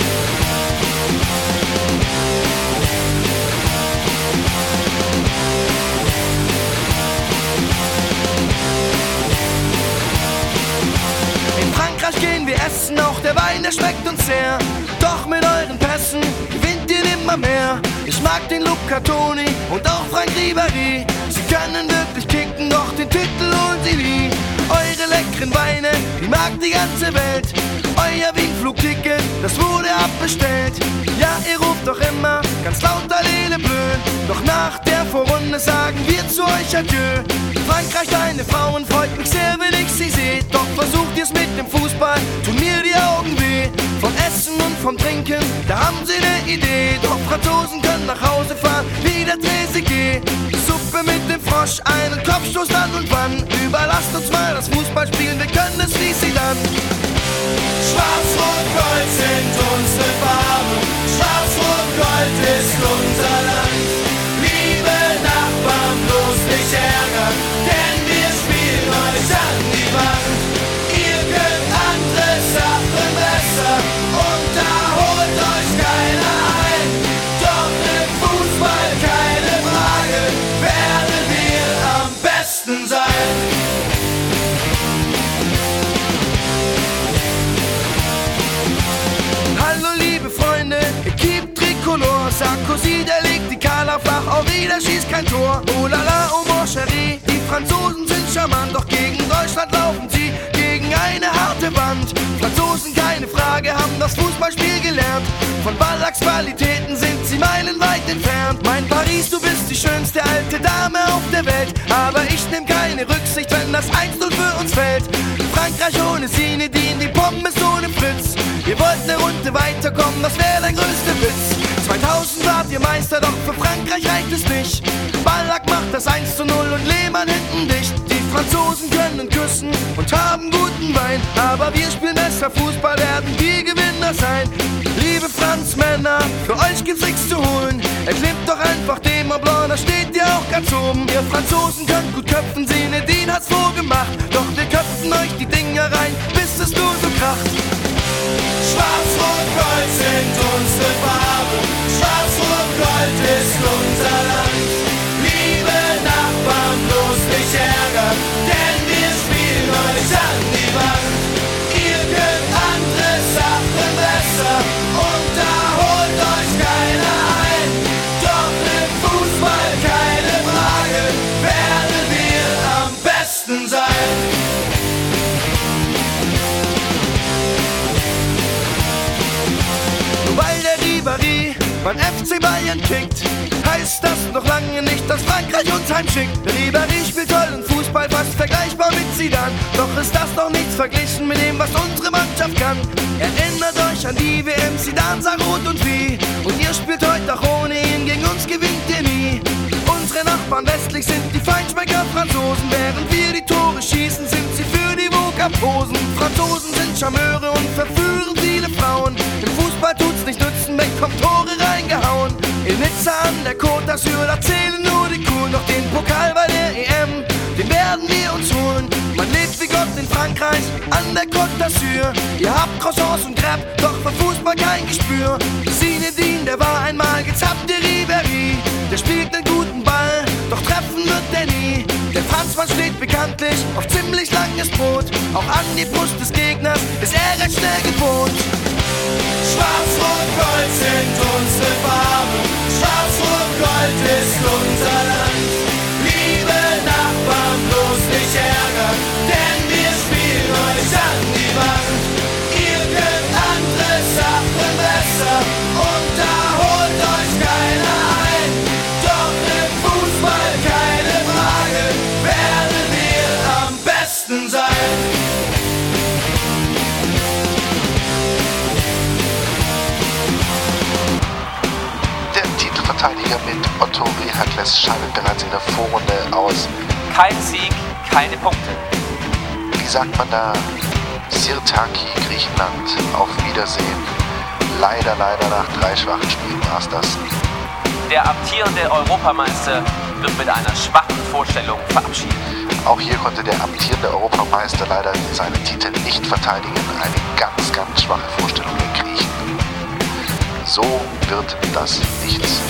In Frankreich gehen wir essen, auch der Wein, der schmeckt uns sehr. Doch mit euren Pässen gewinnt ihr nimmer mehr. Ich mag den Luca Toni und auch Franck Ribéry. Sie können wirklich kicken, doch den Titel holen sie nie. Eure leckeren Weine, die mag die ganze Welt. Euer Wien-Flugticket, das wurde abbestellt. Ja, ihr ruft doch immer ganz laut Allez les Bleus. Doch nach der Vorrunde sagen wir zu euch Adieu. Frankreich, deine Frauen, freut mich sehr, wenn ich sie sehe. Doch versucht ihr's mit dem Fußball, tun mir die Augen weh. Vom Essen und vom Trinken, da haben sie eine Idee. Doch Franzosen können nach Hause fahren, wie der TCG. Suppe mit dem Frosch, einen Kopfstoß dann und wann. Überlasst uns mal das Fußballspielen, wir können es wie sie dann. Schwarz-Rot-Gold sind unsere Farben, Schwarz-Rot-Gold ist unser Land. Liebe Nachbarn, bloß nicht ärgern, denn wir spielen euch an die Wand. Ihr könnt andere Sachen besser und da holt euch keiner ein. Doch im Fußball keine Frage, werden wir am besten sein. Hallo liebe Freunde, Équipe Tricolore. Sarkozy, der legt die Kala flach, Henri, der schießt kein Tor. Oh la la, oh mon chéri, die Franzosen sind charmant. Doch gegen Deutschland laufen sie gegen eine harte Wand. Franzosen, keine Frage, haben das Fußballspiel gelernt. Von Ballacks Qualitäten sind sie meilenweit entfernt. Mein Paris, du bist die schönste alte Dame auf der Welt. Aber ich nehm keine Rücksicht, wenn das 1:0 für uns fällt. Frankreich ohne Zinedine, die Pommes ohne Fritz. Ihr wollt eine Runde weiterkommen, das wäre der größte Witz. 2000 wart ihr Meister, doch für Frankreich reicht es nicht. Ballack macht das 1:0 und Lehmann hinten dicht. Die Franzosen können küssen und haben guten Wein, aber wir spielen besser Fußball, werden die Gewinner sein. Liebe Franzmänner, für euch gibt's nichts zu holen. Erklimmt doch einfach den Mont Blanc, da steht ihr auch ganz oben. Ihr Franzosen könnt gut köpfen, Zinedine hat's vorgemacht. Doch wir köpfen euch die Dinger rein, bis es nur so kracht. Schwarz-Rot-Gold sind unsere Farben, Schwarz-Rot-Gold ist unser Land. Liebe Nachbarn, bloß nicht ärgern, denn wir spielen euch an die Wand. Ihr könnt andere Sachen besser und da holt euch keiner ein. Doch im Fußball keine Frage, werden wir am besten sein. Weil der Ribéry beim FC Bayern kickt, heißt das noch lange nicht, dass Frankreich uns heimschickt. Der Ribéry spielt tollen Fußball, fast vergleichbar mit Zidane. Doch ist das noch nichts verglichen mit dem, was unsere Mannschaft kann. Erinnert euch an die WM, Zidane sah rot und wie. Und ihr spielt heute auch ohne ihn, gegen uns gewinnt ihr nie. Unsere Nachbarn westlich sind die Feinschmecker Franzosen. Während wir die Tore schießen, sind sie für die Vogue-Posen. Franzosen sind Charmeure und verführen viele Frauen. Im Fußball tut's nicht nützen, weg kommt Tore reingehauen. In Nizza an der Côte d'Azur, da zählen nur die Coolen. Doch den Pokal bei der EM, den werden wir uns holen. Man lebt wie Gott in Frankreich an der Côte d'Azur. Ihr habt Croissants und Crepe, doch für Fußball kein Gespür. Zinedine, der war einmal gezappt, der Ribéry. Der spielt einen guten Ball, doch treffen wird der nie. Der Franzmann steht bekanntlich auf ziemlich langes Brot. Auch an die Brust des Gegners ist er recht schnell gewohnt. Schwarz-Rot-Gold sind unsere Farben, Schwarz-Rot-Gold ist unser Land. Liebe Nachbarn, bloß nicht ärgern, denn wir spielen euch an die Wand. Ihr könnt andere Sachen besser und da holt euch keiner ein. Doch im Fußball keine Frage, werden wir am besten sein. Titelverteidiger mit Otto Rehagles scheidet bereits in der Vorrunde aus. Kein Sieg, keine Punkte. Wie sagt man da? Sirtaki, Griechenland, auf Wiedersehen. Leider nach 3 schwachen Spielen war's das. Der amtierende Europameister wird mit einer schwachen Vorstellung verabschiedet. Auch hier konnte der amtierende Europameister leider seinen Titel nicht verteidigen. Eine ganz schwache Vorstellung der Griechen. So wird das nichts.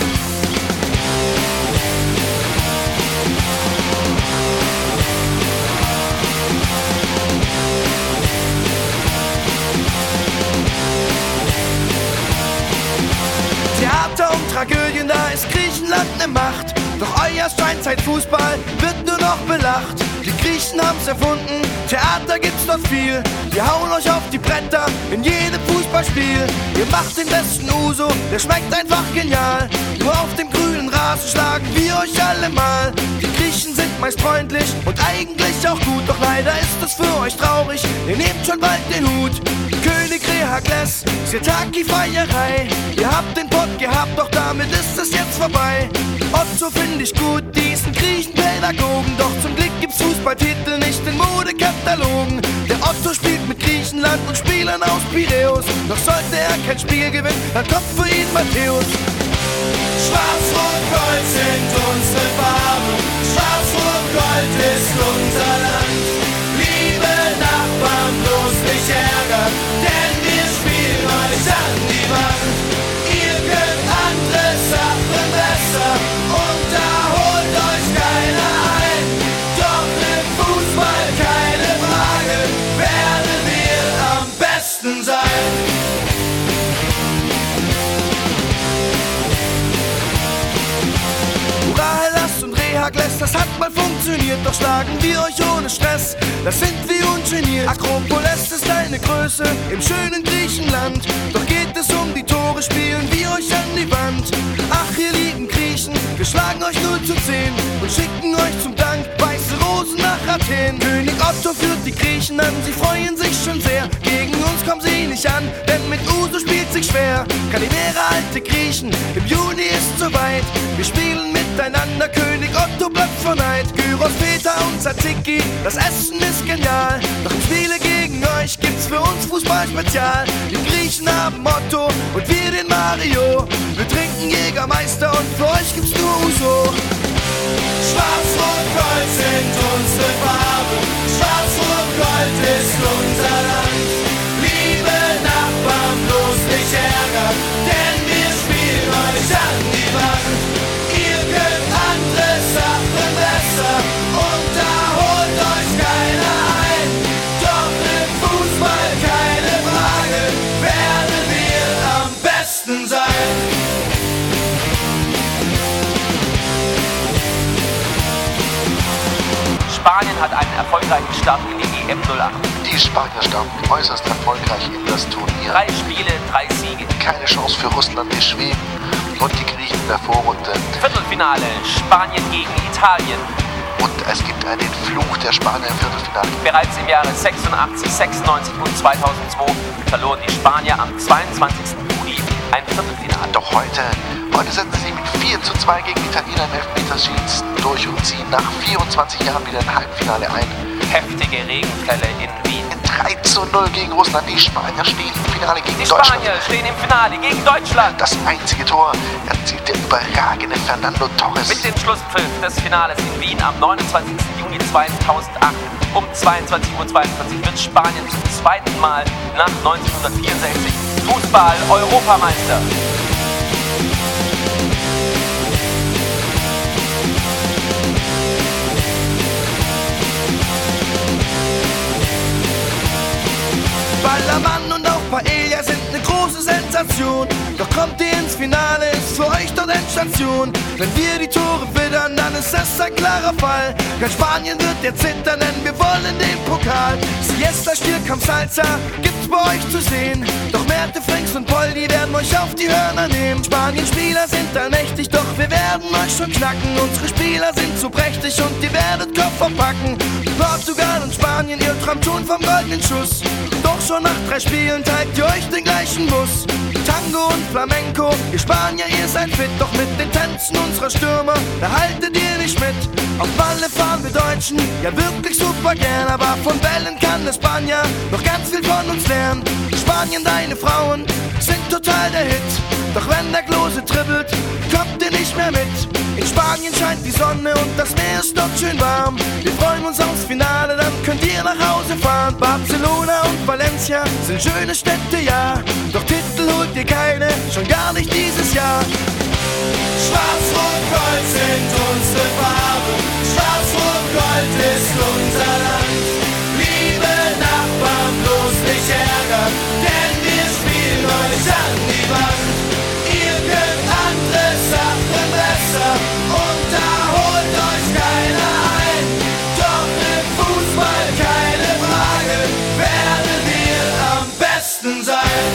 Theater und Tragödien, da ist Griechenland ne Macht. Doch euer Steinzeitfußball wird nur noch belacht. Die Griechen haben's erfunden, Theater gibt's dort viel. Wir hauen euch auf die Bretter in jedem Fußballspiel. Ihr macht den besten Uso, der schmeckt einfach genial. Nur auf dem grünen Rasen schlagen wir euch alle mal. Die Griechen sind meist freundlich und eigentlich auch gut. Doch leider ist es für euch traurig, ihr nehmt schon bald den Hut. König Rehagles, Sirtaki Feierei. Ihr habt den Pott gehabt, doch damit ist es jetzt vorbei. Otto find ich gut, diesen Griechenpädagogen. Doch zum Glück gibt's Fußballtitel nicht in Modekatalogen. Der Otto spielt mit Griechenland und Spielern aus Piräus. Doch sollte er kein Spiel gewinnen, dann kommt für ihn Matthäus. Schwarz-Rot-Gold sind unsere Farben, Schwarz-Rot-Gold ist unser Land. Liebe Nachbarn, bloß nicht ärgern, denn wir spielen euch an die Wand. Ihr könnt andere Sachen besser und da holt euch keiner ein. Doch im Fußball keine Frage, werden wir am besten sein. Hellas und Rehagles, das hat mal funktioniert. Doch schlagen wir euch ohne Stress, das sind wir ungeniert. Akropolis ist eine Größe im schönen Griechenland. Doch geht es um die Tore, spielen wir euch an die Wand. Ach, ihr lieben Griechen, wir schlagen euch 0:10 und schicken euch zum Dank weiße Rosen Franzosen nach Athen. König Otto führt die Griechen an, sie freuen sich schon sehr. Gegen uns kommen sie nicht an, denn mit Uso spielt sich schwer. Kalimera, alte Griechen, im Juni ist soweit. Wir spielen miteinander, König Otto bleibt vor Neid. Gyros, Peter und Tzatziki, das Essen ist genial. Doch im Spiele gegen euch gibt's für uns Fußball-Spezial. Die Griechen haben Otto und wir den Mario. Wir trinken Jägermeister und für euch gibt's nur Uso. Schwarz-Rot-Gold sind unsere Farben, Schwarz-Rot-Gold ist unser Land. Liebe Nachbarn, bloß nicht ärgern, denn wir spielen euch an die Wand. Ihr könnt andere Sachen besser und da holt euch keiner ein. Doch im Fußball keine Frage, werden wir am besten sein. Spanien hat einen erfolgreichen Start in die EM 08. Die Spanier starten äußerst erfolgreich in das Turnier. 3 Spiele, 3 Siege. Keine Chance für Russland, die schweben. Und die Griechen in der Vorrunde. Viertelfinale, Spanien gegen Italien. Und es gibt einen Fluch der Spanier im Viertelfinale. Bereits im Jahre 86, 96 und 2002 verloren die Spanier am 22. Juni ein Viertelfinale. Doch heute setzen sie mit 4:2 gegen Italiener im Elfmeterschießen durch und ziehen nach 24 Jahren wieder ein Halbfinale ein. Heftige Regenfälle in Wien. 3:0 gegen Russland. Die Spanier stehen im Finale gegen Die Deutschland. Spanier stehen im Finale gegen Deutschland. Das einzige Tor erzielt der überragende Fernando Torres. Mit dem Schlusspfiff des Finales in Wien am 29. Juni 2008 um 22:42 Uhr wird Spanien zum zweiten Mal nach 1964 Fußball-Europameister. Ballermann und auch Paella sind eine große Sensation. Doch kommt ihr ins Finale, ist für euch dort Endstation. Wenn wir die Tore wittern, dann ist das ein klarer Fall. Ganz Spanien wird jetzt zittern, denn wir wollen den Pokal. Siesta, Stierkampf, Salsa gibt's bei euch zu sehen. Doch Merte, Frings und Poldi werden euch auf die Hörner nehmen. Spanienspieler sind allmächtig, doch wir werden euch schon knacken. Unsere Spieler sind zu prächtig und ihr werdet Koffer packen. Portugal und Spanien, ihr träumt schon vom goldenen Schuss. Doch schon nach 3 Spielen teilt ihr euch den gleichen Bus. Tango und Flamenco, ihr Spanier, ihr seid fit. Doch mit den Tänzen unserer Stürmer, da haltet ihr nicht mit. Auf Malle fahren wir Deutschen, ja wirklich super gern. Aber von Bällen kann der Spanier noch ganz viel von uns lernen. Spanien, deine Frauen sind total der Hit. Doch wenn der Klose dribbelt, kommt ihr nicht mehr mit. In Spanien scheint die Sonne und das Meer ist dort schön warm. Wir freuen uns aufs Finale, dann könnt ihr nach Hause fahren. Barcelona und Valencia sind schöne Städte, ja. Doch Titel holt ihr keine, schon gar nicht dieses Jahr. Schwarz-Rot-Gold sind unsere Farben, Schwarz-Rot-Gold ist unser Land. Liebe Nachbarn, bloß nicht ärgern, denn wir spielen euch an die Wand. Ihr könnt andere Sachen besser und da holt euch keiner ein. Doch im Fußball keine Frage, werden wir am besten sein.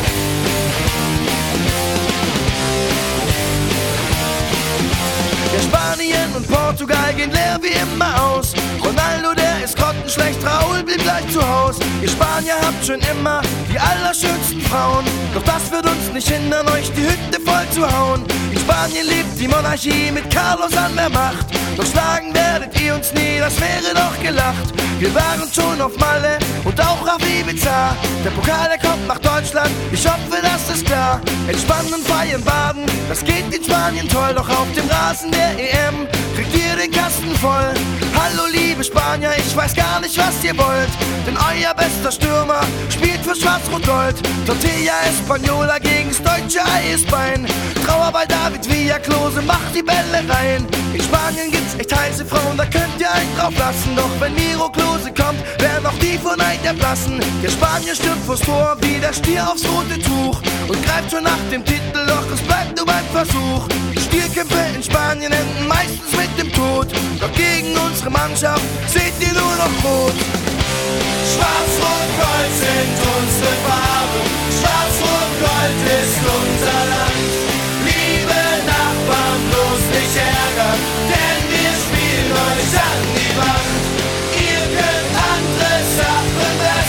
Ja, Spanien und Portugal gehen leer wie immer aus. Ronaldo, der ist grottenschlecht, Raúl blieb gleich zu Haus. Ihr Spanier habt schon immer die allerschönsten Frauen. Doch das wird uns nicht hindern, euch die Hütte voll zu hauen. In Spanien lebt die Monarchie mit Carlos an der Macht. Doch schlagen werdet ihr uns nie, das wäre doch gelacht. Wir waren schon auf Malle und auch auf Ibiza. Der Pokal, der kommt nach Deutschland, ich hoffe, das ist klar. Entspannen und feiern, baden, das geht in Spanien toll. Doch auf dem Rasen der EM kriegt ihr den Kasten voll. Hallo liebe Spanier, ich weiß gar nicht, was ihr wollt. Denn euer bester Stürmer spielt für Schwarz-Rot-Gold. Tortilla Española gegen's deutsche Eisbein. Trauer bei David Villa, Klose macht die Bälle rein. In Spanien gibt's echt heiße Frauen, da könnt ihr einen drauf lassen. Doch wenn Miro Klose kommt, werden auch die vor Neid erblassen. Der Spanier stürmt vors Tor wie der Stier aufs rote Tuch und greift schon nach dem Titel, doch es bleibt nur beim Versuch. Stierkämpfe in Spanien enden meistens mit dem Tod. Doch gegen unsere Mannschaft seht ihr nur noch rot. Schwarz-Rot-Gold sind unsere Farben, Schwarz-Rot-Gold ist unser Land. Liebe Nachbarn, bloß nicht ärgern, denn wir spielen euch an die Wand.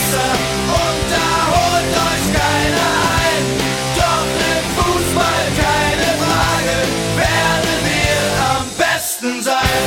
besser und da holt euch keiner ein. Doch im Fußball keine Frage, werden wir am besten sein.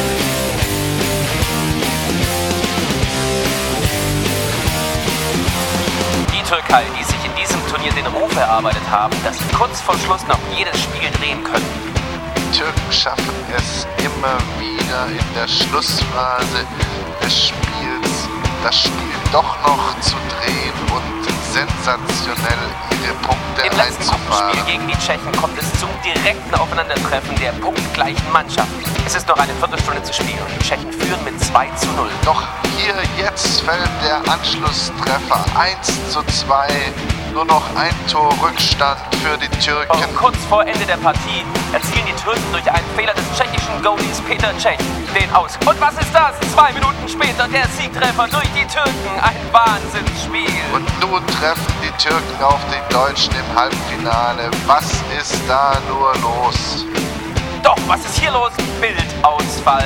Die Türkei, die sich in diesem Turnier den Ruf erarbeitet haben, dass sie kurz vor Schluss noch jedes Spiel drehen können. Die Türken schaffen es immer wieder in der Schlussphase des Spiels, das Spiel doch noch zu drehen und sensationell ihre Punkte Im letzten einzufahren. Gruppenspiel gegen die Tschechen kommt es zum direkten Aufeinandertreffen der punktgleichen Mannschaften. Es ist noch eine Viertelstunde zu spielen und die Tschechen führen mit 2:0. Doch hier jetzt fällt der Anschlusstreffer 1:2. Nur noch ein Tor Rückstand für die Türken. Und kurz vor Ende der Partie erzielen die Türken durch einen Fehler des tschechischen Goalies Petr Cech den aus. Und was ist das? 2 Minuten später der Siegtreffer durch die Türken. Ein Wahnsinnsspiel. Und nun treffen die Türken auf die Deutschen im Halbfinale. Was ist da nur los? Doch, was ist hier los? Bildausfall.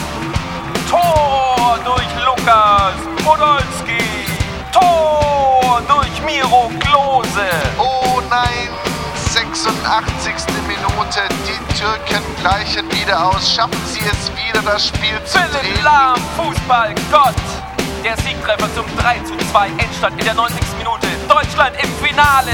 Tor durch Lukas Podolski. Tor durch Miro Klose. Oh nein, 86. Minute. Die Türken gleichen wieder aus. Schaffen sie es wieder, das Spiel zu Philipp drehen? Lahm, Fußballgott. Der Siegtreffer zum 3:2 Endstand in der 90. Minute. Deutschland im Finale.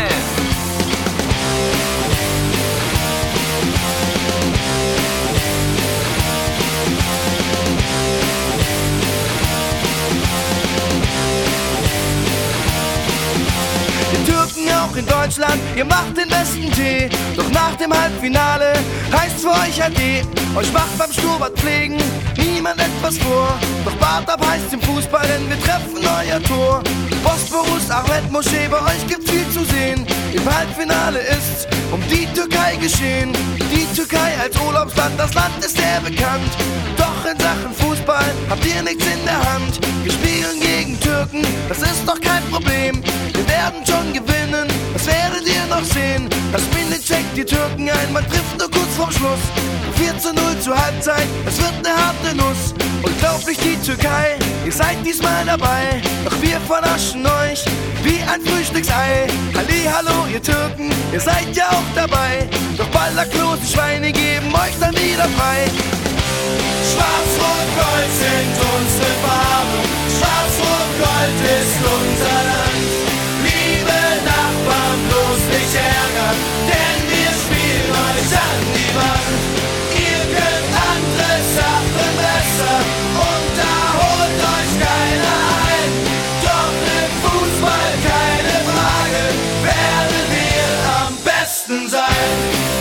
Die Türken auch in Deutschland, ihr macht den besten Tee. Doch nach dem Halbfinale heißt's für euch Ade. Euch macht beim Schnurrbart pflegen niemand etwas vor. Doch Bart ab heißt im Fußball, denn wir treffen euer Tor. Bosporus, Ahmed Moschee, bei euch gibt's viel zu sehen. Im Halbfinale ist's um die Türkei geschehen. Die Türkei als Urlaubsland, das Land ist sehr bekannt. Doch in Sachen Fußball habt ihr nichts in der Hand. Wir spielen gegen Türken, das ist doch kein Problem. Wir werden schon gewinnen, das werdet ihr noch sehen. Das Minute checkt die Türken ein, man trifft nur kurz vorm Schluss. 4:0 zur Halbzeit, es wird eine harte Nuss. Unglaublich die Türkei, ihr seid diesmal dabei. Doch wir vernaschen euch wie ein Frühstücksei. Hallihallo ihr Türken, ihr seid ja auch dabei. Doch Ballerklos, die Schweine geben euch dann wieder frei. Schwarz-Rot-Gold sind unsere Farben, Schwarz-Rot-Gold ist unser Land. Liebe Nachbarn, bloß nicht ärgern, denn wir spielen euch an die Wand. Ihr könnt andere Sachen besser und da holt euch keiner ein. Doch im Fußball keine Frage, werden wir am besten sein.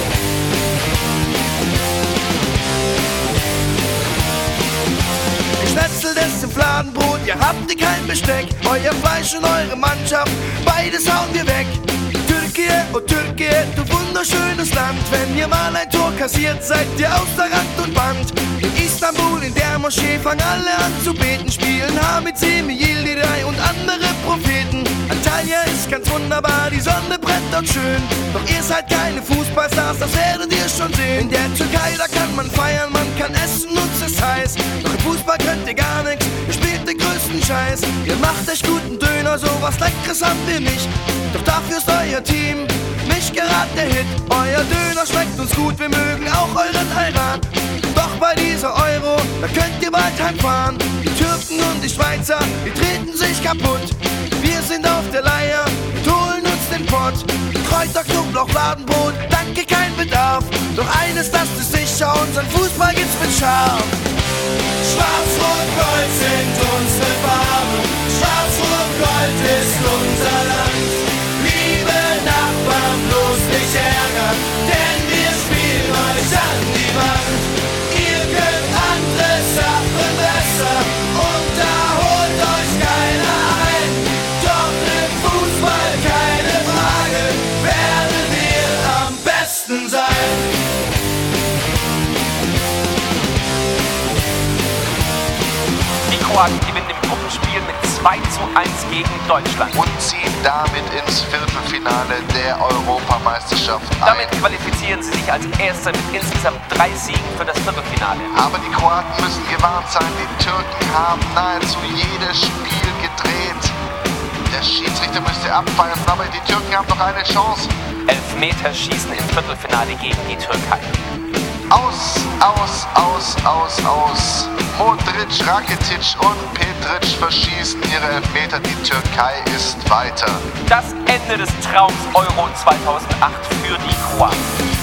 Geschnetzelt ist im Fladenbrot, ihr habt ihr kein Besteck. Euer Fleisch und eure Mannschaft, beides hauen wir weg. Türkei, oh Türkei, du wunderschönes Land. Wenn ihr mal ein Tor kassiert, seid ihr außer Rand und Band. In Istanbul, in der Moschee, fangen alle an zu beten. Spielen Hamid, Semih, Yildiray und andere Propheten. Antalya ist ganz wunderbar, die Sonne brennt dort schön. Doch ihr seid keine Fußballstars, das werdet ihr schon sehen. In der Türkei, da kann man feiern, man kann essen und es ist heiß. Doch im Fußball könnt ihr gar nichts, ihr spielt den größten Scheiß. Ihr macht echt guten Döner, sowas Leckeres haben wir nicht. Doch dafür ist euer Team nicht gerade der Hit. Euer Döner schmeckt uns gut, wir mögen auch euren Heirat. Doch bei dieser Euro, da könnt ihr bald heimfahren. Die Türken und die Schweizer, die treten sich kaputt. Wir sind auf der Leier und holen uns den Pott. Kräuter, Knoblauch, Fladenbrot, danke, kein Bedarf. Doch eines, das ist sicher, unseren Fußball gibt's mit Scharf. Schwarz-Rot-Gold sind unsere Farben, Schwarz-Rot-Gold ist unser Land. Liebe Nachbarn, bloß nicht ärgern, denn wir spielen euch an die Wand. Ihr könnt andere Sachen besser und da holt euch keiner ein. Doch im Fußball keine Frage, werden wir am besten sein. Die Kroaten gewinnen im Gruppenspiel mit 2:1 gegen Deutschland. Und ziehen damit ins Viertelfinale der Europameisterschaft ein. Damit qualifizieren sie sich als Erster mit insgesamt 3 Siegen für das Viertelfinale. Aber die Kroaten müssen gewarnt sein, die Türken haben nahezu jedes Spiel gedreht. Der abpfeifen, aber die Türken haben noch eine Chance. Elfmeterschießen im Viertelfinale gegen die Türkei. Aus. Modric, Rakitic und Petric verschießen ihre Elfmeter. Die Türkei ist weiter. Das Ende des Traums Euro 2008 für die Kroaten.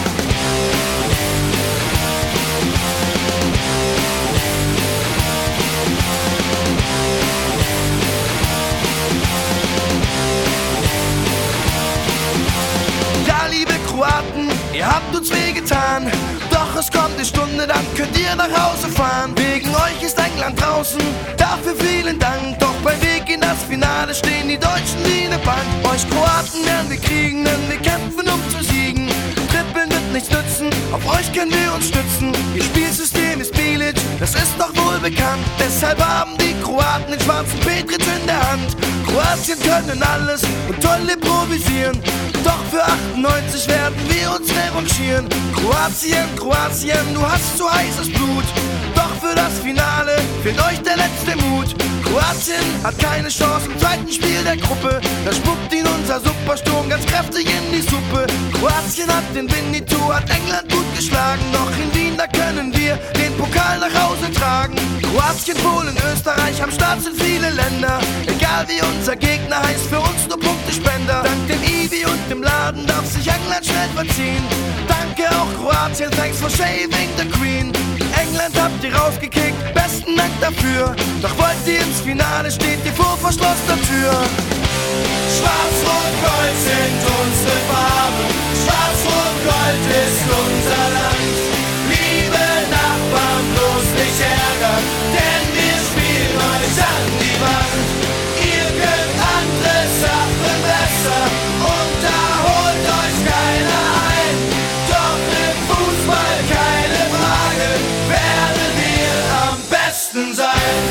Ja, liebe Kroaten, ihr habt uns wehgetan. Doch es kommt die Stunde, dann könnt ihr nach Hause fahren. Wegen euch ist England draußen, dafür vielen Dank. Doch beim Weg in das Finale stehen die Deutschen wie eine Bank. Euch Kroaten werden wir kriegen, denn wir kämpfen um zu siegen. Trippeln wird nichts nützen, auf euch können wir uns stützen. Ihr Spielsystem ist Bilic, das ist doch wohl bekannt. Deshalb haben die Kroaten den schwarzen Petric in der Hand. Kroatien können alles und toll improvisieren. Doch für 98 werden wir uns revanchieren. Kroatien, du hast so heißes Blut. Doch für das Finale fehlt euch der letzte Mut. Kroatien hat keine Chance im zweiten Spiel der Gruppe. Da spuckt ihn unser Supersturm ganz kräftig in die Suppe. Kroatien hat den Winnetou, hat England gut geschlagen. Doch in Wien, da können wir den Pokal nach Hause tragen. Kroatien, Polen, Österreich, am Start sind viele Länder. Egal wie unser Gegner heißt, für uns nur Punktespender. Dank dem Ivi und dem Laden darf sich England schnell verziehen. Danke auch Kroatien, thanks for shaving the Queen. England habt ihr rausgekickt, besten Dank dafür. Doch wollt ihr ins Finale, steht ihr vor verschlossener Tür. Schwarz-Rot-Gold sind unsere Farben. Schwarz-Rot-Gold ist unser Land. Liebe Nachbarn, bloß nicht ärgern, denn wir spielen euch an die Wand. Ihr könnt andere Sachen besser und da holt euch keiner ein. Doch im Fußball keine Frage, werden wir am besten sein.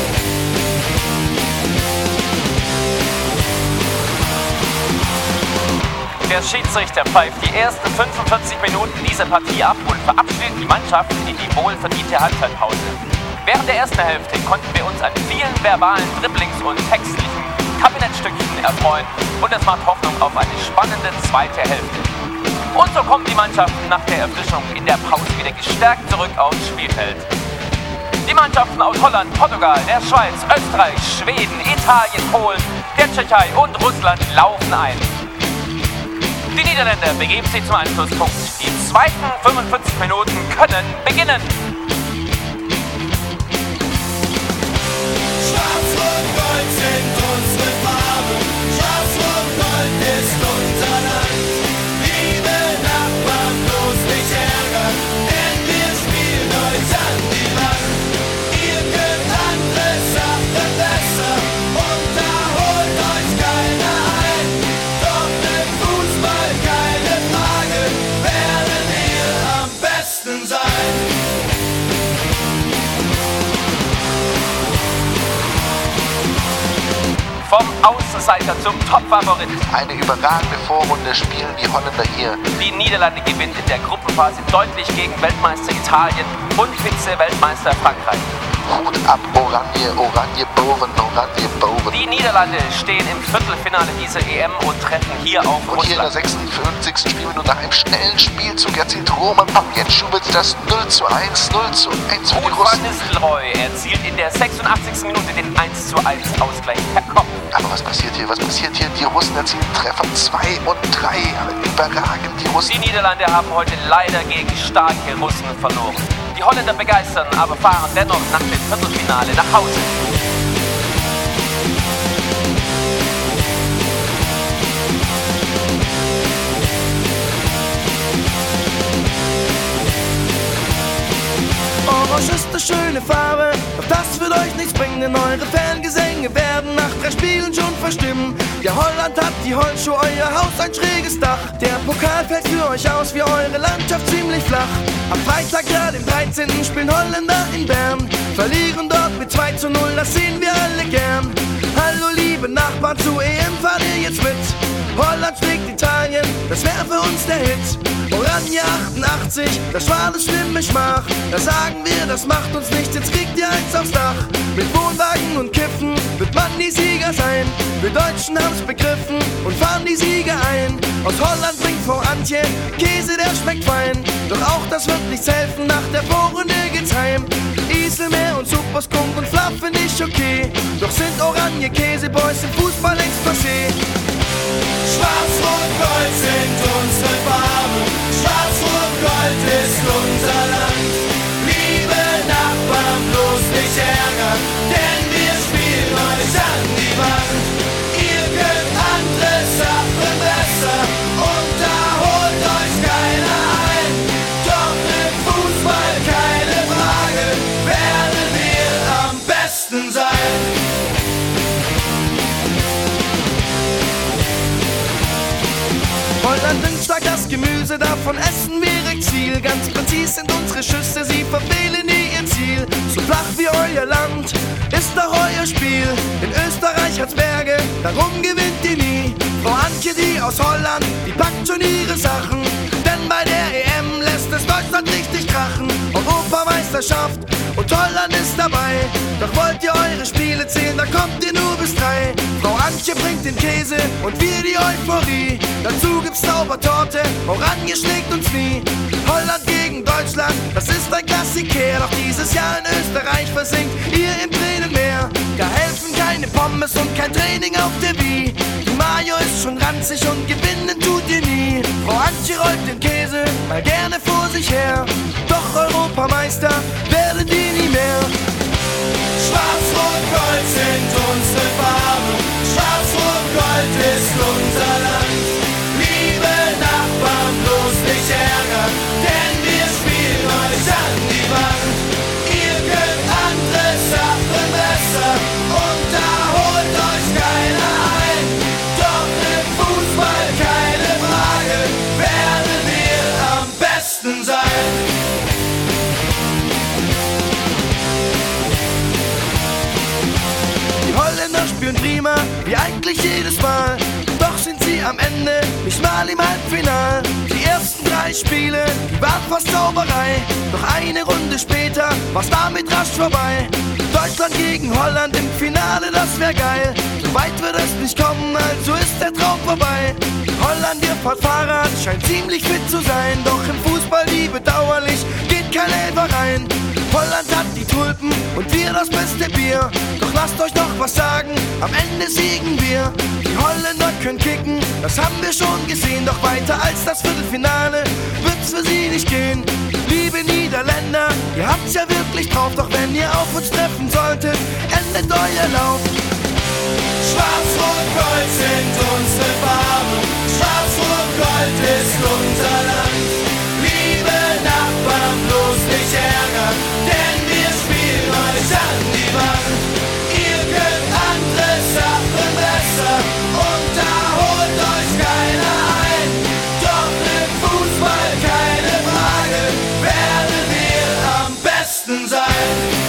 Der Schiedsrichter pfeift die ersten 45 Minuten dieser Partie ab und verabschiedet die Mannschaft in die wohlverdiente Halbzeitpause. Während der ersten Hälfte konnten wir uns an vielen verbalen Dribblings und textlichen Kabinettstückchen erfreuen und es macht Hoffnung auf eine spannende zweite Hälfte. Und so kommen die Mannschaften nach der Erfrischung in der Pause wieder gestärkt zurück aufs Spielfeld. Die Mannschaften aus Holland, Portugal, der Schweiz, Österreich, Schweden, Italien, Polen, der Tschechei und Russland laufen ein. Die Niederländer begeben sich zum Anschlusspunkt. Die zweiten 45 Minuten können beginnen. Schwarz-Rot-Gold sind unsere Farben. Schwarz-Rot-Gold ist unser Land. Liebe Nachbarn, bloß nicht ärgern, denn wir spielen euch an die Wand. Ihr könnt andere Sachen besser und da holt euch keiner ein. Doch im Fußball keine Frage, werden wir am besten sein. Vom Außenseiter zum Top-Favorit. Eine überragende Vorrunde spielen die Holländer hier. Die Niederlande gewinnt in der Gruppenphase deutlich gegen Weltmeister Italien und Vize-Weltmeister Frankreich. Hut ab, Oranje Boven. Die Niederlande stehen im Viertelfinale dieser EM und treffen hier auf Und hier in der Russland. 56. Spielminute nach einem schnellen Spielzug erzielt Roman Pavljenčubić das 0:1 für die Ruud van Russen. Nistelrooy erzielt in der 86. Minute den 1:1 Ausgleich per Kopf. Aber was passiert hier? Die Russen erzielen Treffer 2 und 3. Überragend, die Russen. Die Niederlande haben heute leider gegen starke Russen verloren. Die Holländer begeistern, aber fahren dennoch nach dem Viertelfinale nach Hause. Orange ist eine schöne Farbe, doch das wird euch nichts bringen, denn eure Fangesänge werden nach 3 Spielen schon verstimmen. Ja, Holland hat die Holzschuh, euer Haus ein schräges Dach. Der Pokal fällt für euch aus, wie eure Landschaft ziemlich flach. Am Freitag, ja, dem 13. spielen Holländer in Bern. Verlieren dort mit 2:0, das sehen wir alle gern. Hallo liebe Nachbarn, zur EM fahrt ihr jetzt mit. Holland schlägt Italien, das wär für uns der Hit. Oranje 88, das war das schlimme Schmach. Da sagen wir, das macht uns nichts, jetzt kriegt ihr eins aufs Dach. Mit Wohnwagen und Kiffen wird man die Sieger sein. Wir Deutschen haben's begriffen und fahren die Sieger ein. Aus Holland bringt Frau Antje Käse, der schmeckt fein. Doch auch das wird nichts helfen, nach der Vorrunde geht's heim. Iselmeer und Superskunk und Flaff find ich okay. Doch sind Oranje Käseboys im Fußball längst passé. Schwarz-Rot-Gold sind unsere Farben, Schwarz-Rot-Gold ist unser Land. Liebe Nachbarn, bloß nicht ärgern, denn wir spielen euch an die Wand. Ihr könnt andere Sachen besser und da holt euch keiner ein. Doch im Fußball keine Frage, werden wir am besten sein. Holland nimmt stark das Gemüse, davon essen wir Exil. Ganz präzis sind unsere Schüsse, sie verfehlen nie ihr Ziel. So flach wie euer Land ist auch euer Spiel. In Österreich hat's Berge, darum gewinnt ihr nie. Frau Antje, die aus Holland, die packt schon ihre Sachen. Denn bei der EM lässt es Deutschland richtig krachen. Europameisterschaft und Holland ist dabei. Doch wollt ihr eure Spiele zählen, da kommt ihr nur bis 3. Frau Antje bringt den Käse und wir die Euphorie. Dazu gibt's Zaubertorte, Oranje schlägt uns nie. Holland gegen Deutschland, das ist ein Klassiker. Doch dieses Jahr in Österreich versinkt ihr im Tränenmeer. Da helfen keine Pommes und kein Training auf der Wie. Die Mayo ist schon ranzig und gewinnen tut ihr nie. Frau Antje rollt den Käse mal gerne vor sich her. Doch Europameister werdet ihr nie mehr. Schwarz-Rot-Gold sind unsere Farben, Schwarz-Rot-Gold ist unser Land. Liebe Nachbarn, bloß nicht ärgern, denn wir spielen euch an die Wand. Ihr könnt andere Sachen besser und da holt euch keiner ein. Doch im Fußball keine Frage, werden wir am besten sein. Die Holländer spielen prima, wie eigentlich jedes Mal. Doch sind sie am Ende nicht mal im Halbfinal. Die ersten 3 Spiele, die waren fast Zauberei. Doch eine Runde später war's damit rasch vorbei. Deutschland gegen Holland im Finale, das wär geil. So weit wird es nicht kommen, also ist der Traum vorbei. Holland, ihr fahrt Fahrrad, scheint ziemlich fit zu sein. Doch im Fußball, wie bedauerlich, geht kein Elfer rein. Holland hat die Tulpen und wir das beste Bier. Doch lasst euch noch was sagen, am Ende siegen wir. Die Holländer können kicken, das haben wir schon gesehen. Doch weiter als das Viertelfinale wird's für sie nicht gehen. Liebe Niederländer, ihr habt's ja wirklich drauf. Doch wenn ihr auf uns treffen solltet, endet euer Lauf. Schwarz-Rot-Gold sind unsere Farben, Schwarz-Rot-Gold ist unser Land. Liebe Nachbarn, bloß nicht ärgern, denn wir spielen euch an die Wand. Ihr könnt andere Sachen besser und da holt euch keiner ein. Doch im Fußball keine Frage, werden wir am besten sein.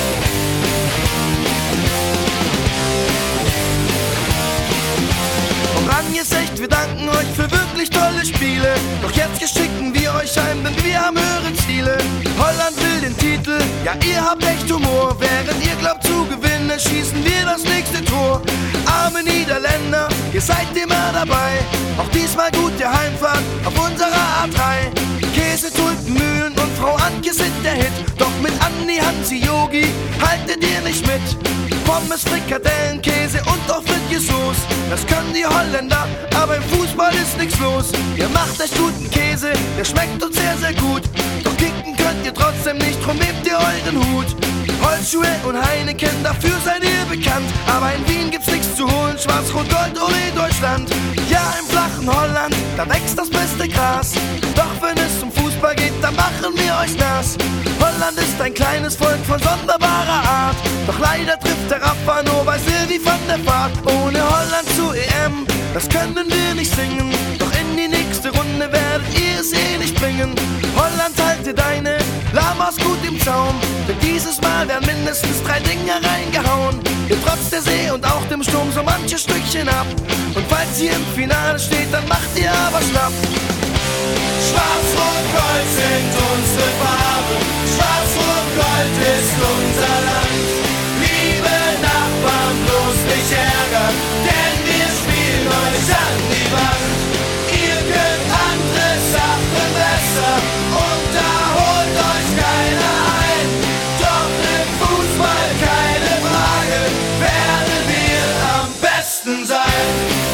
Oranje ist echt, wir danken euch für wirklich tolle Spiele. Doch jetzt geschicken wir euch heim, denn wir haben höhere Ziele. Holland will den Titel, ja ihr habt echt Humor. Während ihr glaubt zu gewinnen, schießen wir das nächste Tor. Arme Niederländer, ihr seid immer dabei. Auch diesmal gute Heimfahrt auf unserer A3. Käse, Tulpen, Mühlen und Frau Antje sind der Hit. Doch mit Andi, Hansi, Yogi haltet ihr nicht mit. Pommes, Frikadellen, Käse und auch Frittjesauce. Das können die Holländer, aber im Fußball ist nichts los. Ihr macht echt guten Käse, der schmeckt uns sehr, sehr gut. Doch kicken könnt ihr trotzdem nicht, drum nehmt ihr euren Hut. Holzschuhe und Heineken, dafür seid ihr bekannt. Aber in Wien gibt's nichts zu holen, Schwarz-Rot-Gold, ole Deutschland. Ja, im flachen Holland, da wächst das beste Gras. Doch wenn es um Fußball geht, dann machen wir euch nass. Holland ist ein kleines Volk von sonderbarer Art. Doch leider trifft der Rafa nur bei Silvi van der Vaart. Ohne Holland zur EM, das können wir nicht singen. Doch in die nächste Runde werdet ihr es eh nicht bringen. Holland, halte deine Lamas gut im Zaum, denn dieses Mal werden mindestens 3 Dinger reingehauen. Ihr trotzt der See und auch dem Sturm so manches Stückchen ab. Und falls ihr im Finale steht, dann macht ihr aber schlapp. Schwarz-Rot-Gold sind unsere Farben, Schwarz-Rot-Gold ist unser Land. Liebe Nachbarn, bloß nicht ärgern, denn wir spielen euch an die Wand. Ihr könnt andere Sachen besser und da holt euch keiner ein. Doch im Fußball keine Frage, werden wir am besten sein.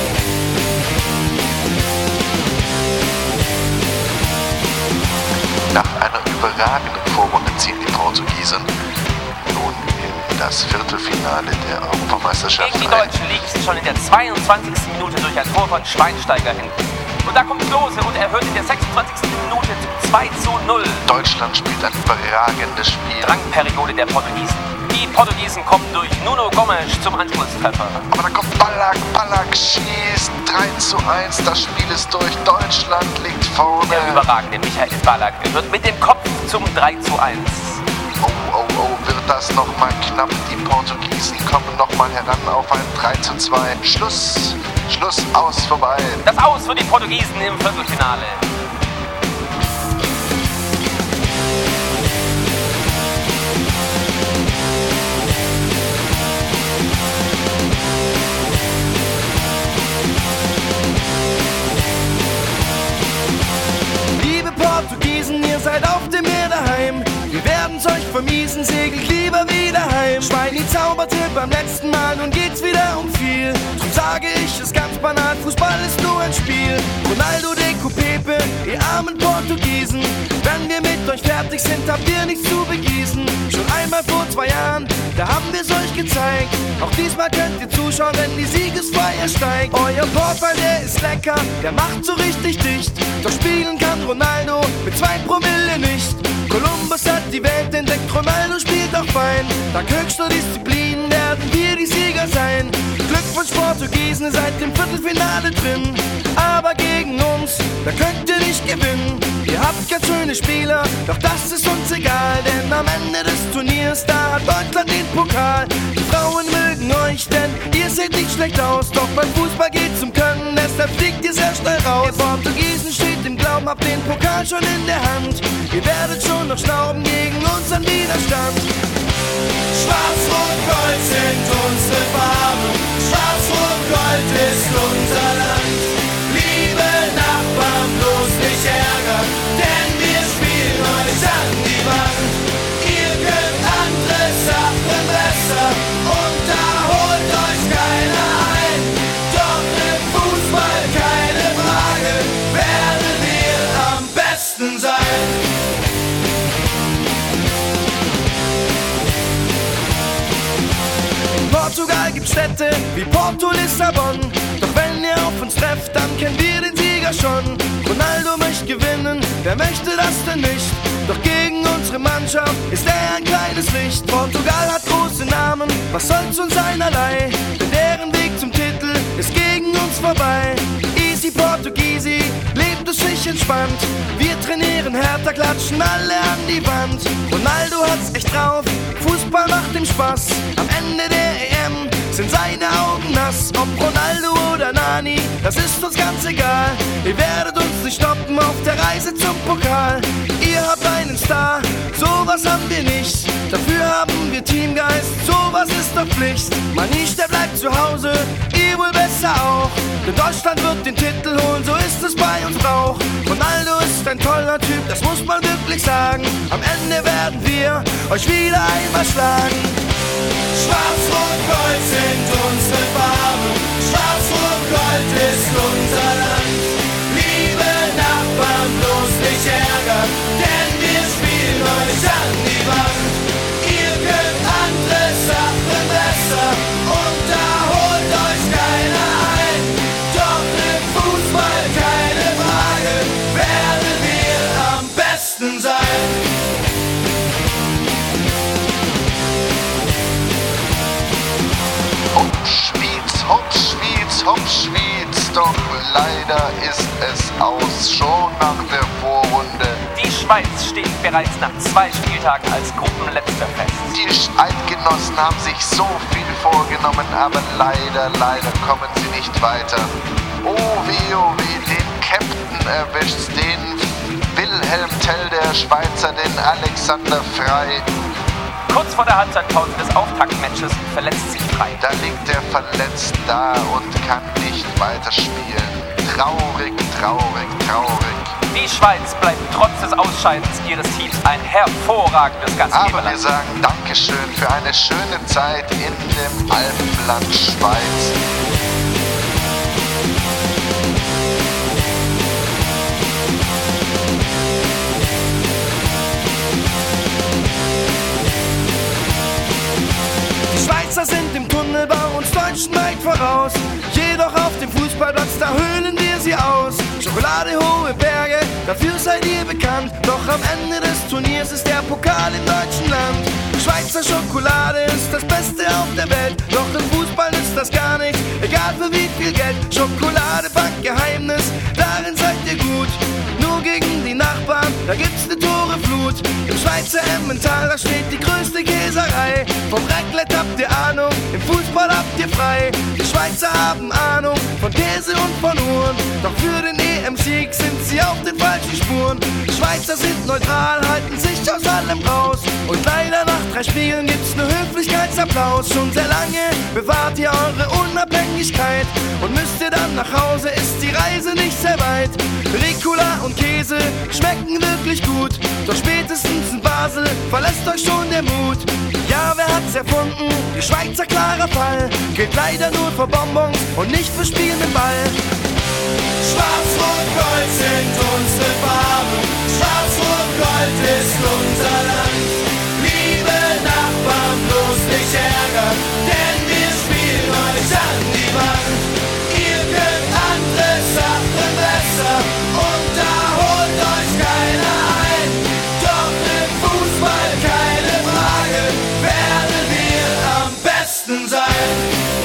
Nach einer überragenden Vorrunde ziehen die Portugiesen nun in das Viertelfinale der Europameisterschaft Gegen die ein. Deutschen liegt es schon in der 22. Minute durch ein Tor von Schweinsteiger hin. Und da kommt Klose und erhöht in der 26. Minute zu 2:0. Deutschland spielt ein überragendes Spiel. Rangperiode der Portugiesen. Die Portugiesen kommen durch Nuno Gomes zum Anschlusstreffer. Aber da kommt Ballack schießt 3:1, das Spiel ist durch, Deutschland liegt vorne. Der überragende Michael Ballack wird mit dem Kopf zum 3:1. Oh, wird das nochmal knapp, die Portugiesen kommen nochmal heran auf ein 3:2. Schluss, aus, vorbei. Das Aus für die Portugiesen im Viertelfinale. Liebe Portugiesen, ihr seid auf dem Meer daheim. Wir werden's euch vermiesen, segelt lieber wieder heim. Schweini zauberte beim letzten Mal, nun geht's wieder um viel. Drum sage ich es ganz banal, Fußball ist nur ein Spiel. Ronaldo, Deco, Pepe, ihr armen Portugiesen. Wenn wir mit euch fertig sind, habt ihr nichts zu begießen. Schon einmal vor 2 Jahren, da haben wir's euch gezeigt. Auch diesmal könnt ihr zuschauen, wenn die Siegesfeier steigt. Euer Portwein, der ist lecker, der macht so richtig dicht. Doch spielen kann Ronaldo mit 2 Promille nicht. Columbus hat die Welt entdeckt, Ronaldo spielt auch fein. Dank höchster Disziplin werden wir die Sieger sein. Glückwunsch Portugiesen, ihr seid im Viertelfinale drin. Aber gegen uns, da könnt ihr nicht gewinnen. Ihr habt ganz schöne Spieler, doch das ist uns egal. Denn am Ende des Turniers, da hat Deutschland den Pokal. Die Frauen mögen euch, denn ihr seht nicht schlecht aus. Doch beim Fußball geht's um Können, deshalb fliegt ihr sehr schnell raus. Ihr Portugiesen steht im Glauben, habt den Pokal schon in der Hand. Ihr werdet schon noch schnauben gegen unseren Widerstand. Schwarz-Rot-Gold sind unsere Farben, Schwarz-Rot-Gold ist unser Land. Liebe Nachbarn, bloß nicht ärgern, denn wir spielen euch an die Wand. Ihr könnt andere Sachen besser und da holt euch keiner ein. Doch im Fußball keine Frage, werden wir am besten sein. Portugal gibt Städte wie Porto, Lissabon. Doch wenn ihr auf uns trefft, dann kennen wir den Sieger schon. Ronaldo möchte gewinnen, wer möchte das denn nicht? Doch gegen unsere Mannschaft ist er ein kleines Licht. Portugal hat große Namen, was soll's uns einerlei? Denn deren Weg zum Titel ist gegen uns vorbei. Easy Portugiesi, lebt es sich entspannt. Wir trainieren härter, klatschen alle an die Wand. Ronaldo hat's echt drauf, Fußball macht ihm Spaß. Am Ende der EM sind seine Augen nass. Ob Ronaldo oder Nani, das ist uns ganz egal. Ihr werdet uns nicht stoppen auf der Reise zum Pokal. Ihr habt einen Star, sowas haben wir nicht. Dafür haben wir Teamgeist, sowas ist doch Pflicht. Manisch, der bleibt zu Hause, ihr wohl besser auch. Denn Deutschland wird den Titel holen, so ist es bei uns Brauch. Ronaldo ist ein toller Typ, das muss man wirklich sagen. Am Ende werden wir euch wieder einmal schlagen. Schwarz-Rot-Gold sind unsere Farben, Schwarz-Rot-Gold ist unser Land. Liebe Nachbarn, bloß nicht ärgern, denn wir spielen euch an die Wand. Ihr könnt andere Sachen besser und da holt euch keiner ein. Doch im Fußball keine Frage, werden wir am besten sein. Hopschwitz, doch leider ist es aus, schon nach der Vorrunde. Die Schweiz steht bereits nach 2 Spieltagen als Gruppenletzter fest. Die Eidgenossen haben sich so viel vorgenommen, aber leider kommen sie nicht weiter. Oh weh, den Captain erwischt's, den Wilhelm Tell, der Schweizer, den Alexander Frey. Kurz vor der Halbzeitpause des Auftaktmatches verletzt sich Frey. Da liegt er verletzt da und kann nicht weiterspielen. Traurig. Die Schweiz bleibt trotz des Ausscheidens ihres Teams ein hervorragendes Gastgeberland. Aber wir sagen Dankeschön für eine schöne Zeit in dem Alpenland Schweiz. Die Schweizer sind im Tunnelbau uns Deutschen weit voraus. Jedoch auf dem Fußballplatz, da höhlen wir sie aus. Schokolade, hohe Berge, dafür seid ihr bekannt. Doch am Ende des Turniers ist der Pokal im deutschen Land. Schweizer Schokolade ist das Beste auf der Welt. Doch im Fußball ist das gar nichts, egal für wie viel Geld. Schokolade, Bankgeheimnis, darin seid ihr gut. Nur gegen die Nachbarn, da gibt's ne Toreflut. Im Schweizer Emmental, da steht die größte Käserei. Vom Raclette habt ihr Ahnung, im Fußball habt ihr frei. Die Schweizer haben Ahnung von Käse und von Uhren. Doch für den EM-Sieg sind sie auf den falschen Spuren. Schweizer sind neutral, halten sich aus allem raus. Und leider nach 3 Spielen gibt's nur Höflichkeitsapplaus. Schon sehr lange bewahrt ihr eure Unabhängigkeit. Und müsst ihr dann nach Hause, ist die Reise nicht sehr weit. Ricola und Käse schmecken wirklich gut. Doch spätestens in Basel verlässt euch schon der Mut. Ja, wer hat's erfunden? Die Schweizer klarer Fall. Gilt leider nur für Bonbons und nicht für Spiel mit Ball. Schwarz-Rot-Gold sind unsere Farben. Schwarz-Rot-Gold ist unser Land. Liebe Nachbarn, bloß nicht ärgern, denn wir spielen euch an die Wand. Ihr könnt andere Sachen besser und da holt euch keiner ein. Doch im Fußball keine Frage, werden wir am besten sein.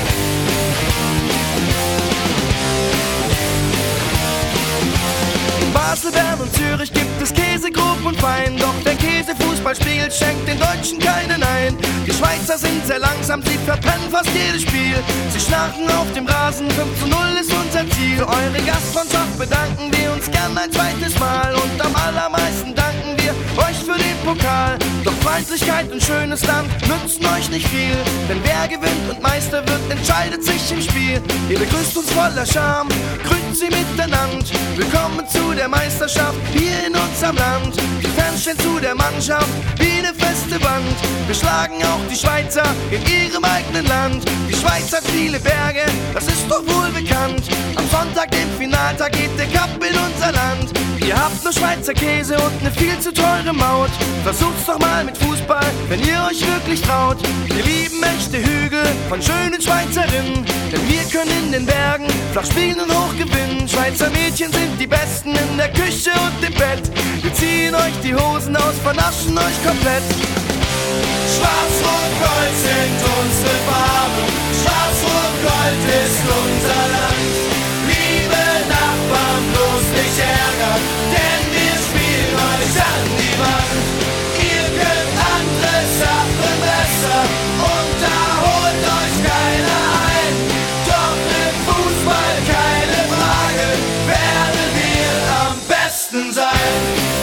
Basel, Bern und Zürich gibt es Käse grob und fein. Doch der Käsefußballspiel schenkt den Deutschen keinen ein. Die Schweizer sind sehr langsam, sie verpennen fast jedes Spiel. Sie schnarchen auf dem Rasen, 5:0 ist unser Ziel. Für eure Gastfreundschaft bedanken wir uns gern ein zweites Mal. Und am allermeisten danken wir euch für den Pokal. Doch Freundlichkeit und schönes Land nützen euch nicht viel. Denn wer gewinnt und Meister wird, entscheidet sich im Spiel. Ihr begrüßt uns voller Charme, grüßt sie miteinander. Willkommen zu der Meisterschaft hier in unserem Land. Die Fans stehen zu der Mannschaft wie eine feste Wand. Wir schlagen auch die Schweizer in ihrem eigenen Land. Die Schweiz hat viele Berge, das ist doch wohl bekannt. Am Sonntag, dem Finaltag, geht der Cup in unser Land. Ihr habt nur Schweizer Käse und eine viel zu teure Maut. Versucht's doch mal mit Fußball, wenn ihr euch wirklich traut. Wir lieben echte Hügel von schönen Schweizerinnen. Denn wir können in den Bergen flach spielen und hoch gewinnen. Schweizer Mädchen sind die Besten in der Küche und im Bett. Wir ziehen euch die Hosen aus, vernaschen euch komplett. Schwarz-Rot-Gold sind unsere Farben. Schwarz-Rot-Gold ist unser Land. Liebe Nachbarn, bloß nicht ärgern, denn wir spielen euch an die Wand. Ihr könnt andere Sachen besser und da holt euch keiner ein. Doch im Fußball keine Frage, werden wir am besten sein.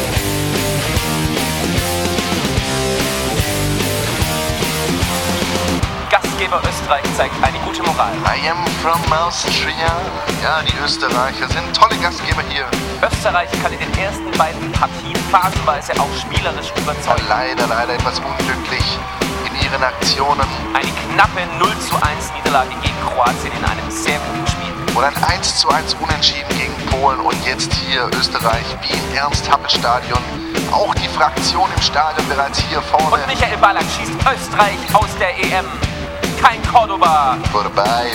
Gastgeber Österreich zeigt eine gute Moral. I am from Austria. Ja, die Österreicher sind tolle Gastgeber hier. Österreich kann in den ersten beiden Partien phasenweise auch spielerisch überzeugen. Leider etwas unglücklich in ihren Aktionen. Eine knappe 0:1 Niederlage gegen Kroatien in einem sehr guten Spiel. Und ein 1:1 Unentschieden gegen Polen und jetzt hier Österreich wie im Ernst-Happel-Stadion. Auch die Fraktion im Stadion bereits hier vorne. Und Michael Ballack schießt Österreich aus der EM. Kein Cordoba. Vorbei.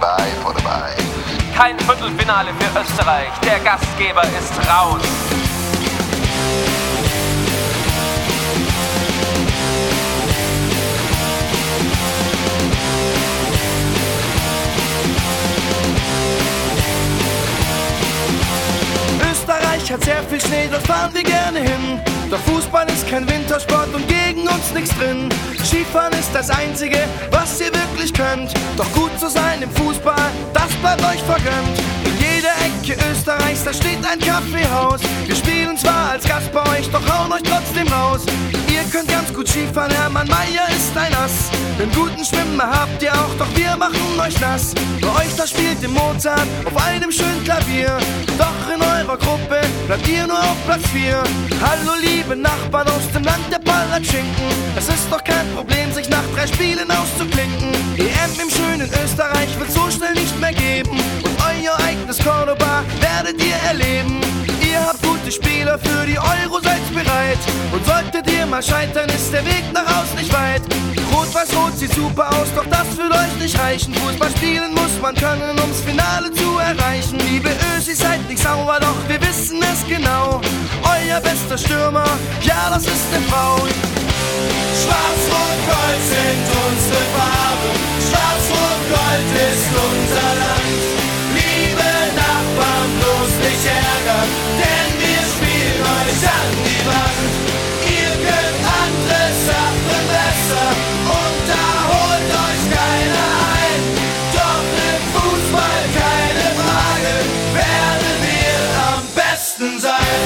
Kein Viertelfinale für Österreich. Der Gastgeber ist raus. Österreich hat sehr viel Schnee, dort fahren wir gerne hin. Doch Fußball ist kein Wintersport und gegen uns nichts drin. Skifahren ist das Einzige, was ihr wirklich könnt. Doch gut zu sein im Fußball, das bleibt euch vergönnt. In jeder Ecke Österreichs, da steht ein Kaffeehaus. Wir spielen zwar als Gast bei euch, doch hauen euch trotzdem raus. Ihr könnt ganz gut Skifahren, Hermann Maier ist ein Ass. Den guten Schwimmer habt ihr auch, doch wir machen euch nass. Bei euch da spielt ihr Mozart auf einem schönen Klavier. Doch in eurer Gruppe bleibt ihr nur auf Platz 4. Hallo liebe Nachbarn aus dem Land der Palatschinken. Es ist doch kein Problem, sich nach 3 Spielen auszuklinken. EM im schönen Österreich wird so schnell nicht mehr geben. Und euer eigenes Cordoba werdet ihr erleben. Ihr habt gute Spieler für die Euro, seid bereit. Und solltet ihr mal scheitern, ist der Weg nach Haus nicht weit. Rot-Weiß-Rot sieht super aus, doch das will euch nicht reichen. Fußball spielen muss man können, ums Finale zu erreichen. Liebe Ösis, seid nicht sauer, doch wir wissen es genau. Euer bester Stürmer, ja das ist eine Frau. Schwarz-Rot-Gold sind unsere Farben, Schwarz-Rot-Gold ist unser Land. Liebe Nachbarn, bloß nicht ärgern, denn wir spielen euch an die Wand. Ihr könnt andere Sachen besser und da holt euch keiner ein. Doch im Fußball keine Frage, werden wir am besten sein.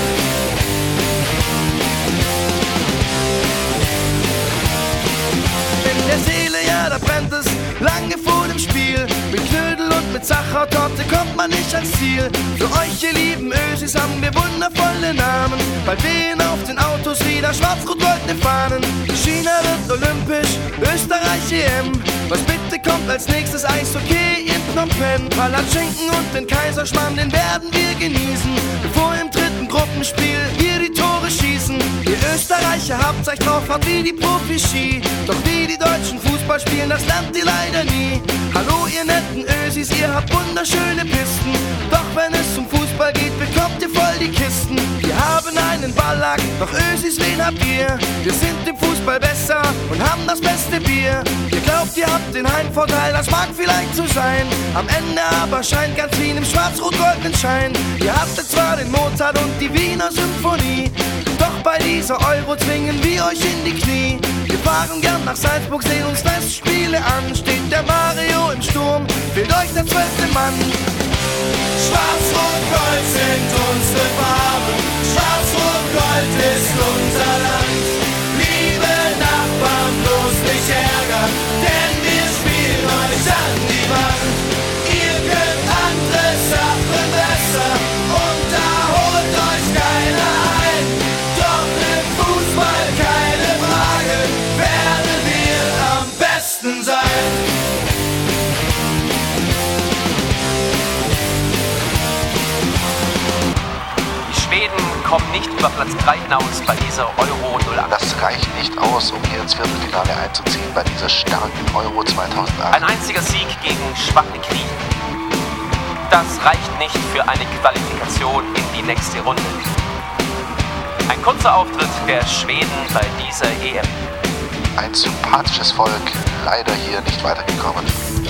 In der Seele, ja, da brennt es lange vor dem Spiel. Mit Knödel und mit Sachertorte kommt man nicht ans Ziel. Für euch, ihr lieben Ösis, haben wir wundervolle Namen. Bald wehen auf den Autos wieder schwarz-rot-goldene Fahnen. China wird olympisch, Österreich EM. Was bitte kommt als nächstes? Eishockey in Phnom Penh. Palatschinken und den Kaiserschmarrn, den werden wir genießen. Bevor im 3. Gruppenspiel wir die Tore schießen. Ihr Österreicher habt euch drauf, habt wie die Profi-Ski. Doch wie die Deutschen Fußball spielen, das lernt ihr leider nie. Hallo ihr netten Ösis, ihr habt wunderschöne Pisten. Doch wenn es um Fußball geht, bekommt ihr voll die Kisten. Wir haben einen Ballack, doch Ösis, wen habt ihr? Wir sind im Fußball besser und haben das beste Bier. Ihr glaubt, ihr habt den Heimvorteil, das mag vielleicht so sein. Am Ende aber scheint ganz Wien im schwarz-rot-goldenen Schein. Ihr hattet zwar den Mozart und die Wiener Symphonie, doch bei dieser Euro zwingen wir euch in die Knie. Wir fahren gern nach Salzburg, sehen uns Festspiele an. Steht der Mario im Sturm, fehlt euch der 12. Mann. Schwarz-Rot-Gold sind unsere Farben, Schwarz-Rot-Gold ist unser Land. Liebe Nachbarn, bloß nicht ärgern, denn wir spielen euch an die Wand. Ihr könnt andere Sachen besser und da holt euch keiner ein. Doch im Fußball keine Frage, werden wir am besten sein. Schweden kommen nicht über Platz 3 hinaus bei dieser Euro 08. Das reicht nicht aus, um hier ins Viertelfinale einzuziehen bei dieser starken Euro 2008. Ein einziger Sieg gegen schwache Griechen. Das reicht nicht für eine Qualifikation in die nächste Runde. Ein kurzer Auftritt der Schweden bei dieser EM. Ein sympathisches Volk, leider hier nicht weitergekommen.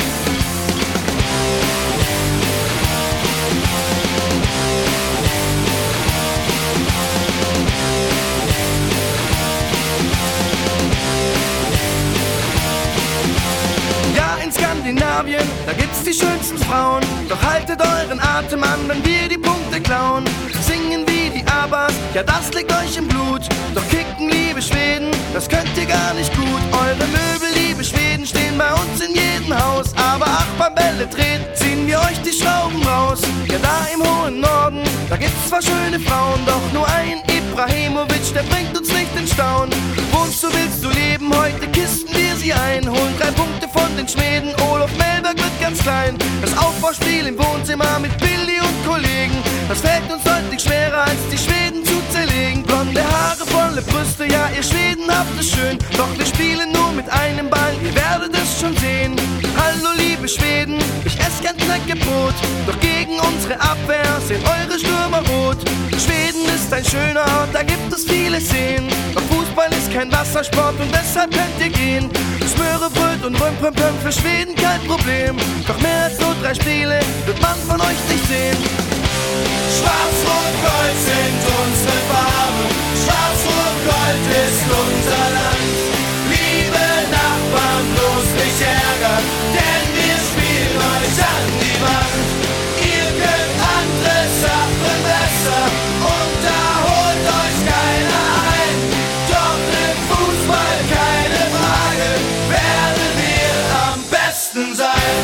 Skandinavien, da gibt's die schönsten Frauen. Doch haltet euren Atem an, wenn wir die Punkte klauen. Singen wie die Abbas, ja das liegt euch im Blut. Doch kicken, liebe Schweden, das könnt ihr gar nicht gut. Eure Möbel, liebe Schweden, stehen bei uns in jedem Haus. Aber ach, beim Bälle treten, ziehen wir euch die Schrauben raus. Ja da im hohen Norden, da gibt's zwar schöne Frauen, doch nur ein Ibrahimovic, der bringt uns nicht in Staunen. Wohnst du, willst du leben, heute kisten wir sie ein. Holen 3 Punkte von den Schweden, Olof Mellberg wird ganz klein. Das Aufbauspiel im Wohnzimmer mit Billy und Kollegen, das fällt uns deutlich schwerer als die Schweden zu zerlegen. Blonde Haare, volle Brüste, ja ihr Schweden habt es schön. Doch wir spielen nur mit einem Ball, ihr werdet es schon sehen. Hallo liebe Schweden, ich esse gern Knäckebrot. Doch gegen unsere Abwehr sind eure Stürmer rot. Schweden ist ein schöner Ort, da gibt es viele Seen. Doch Fußball ist kein Wassersport und deshalb könnt ihr gehen. Smörebröt und Römpömpöm, für Schweden kein Problem. Doch mehr als nur 3 Spiele wird man von euch nicht sehen. Schwarz-Rot-Gold Rot-Gold sind unsere Farben, Schwarz-Rot-Gold ist unser Land. Liebe Nachbarn, bloß nicht ärgern, denn wir spielen euch an die Wand. Ihr könnt andere Sachen besser und da holt euch keiner ein. Doch im Fußball keine Frage, werden wir am besten sein.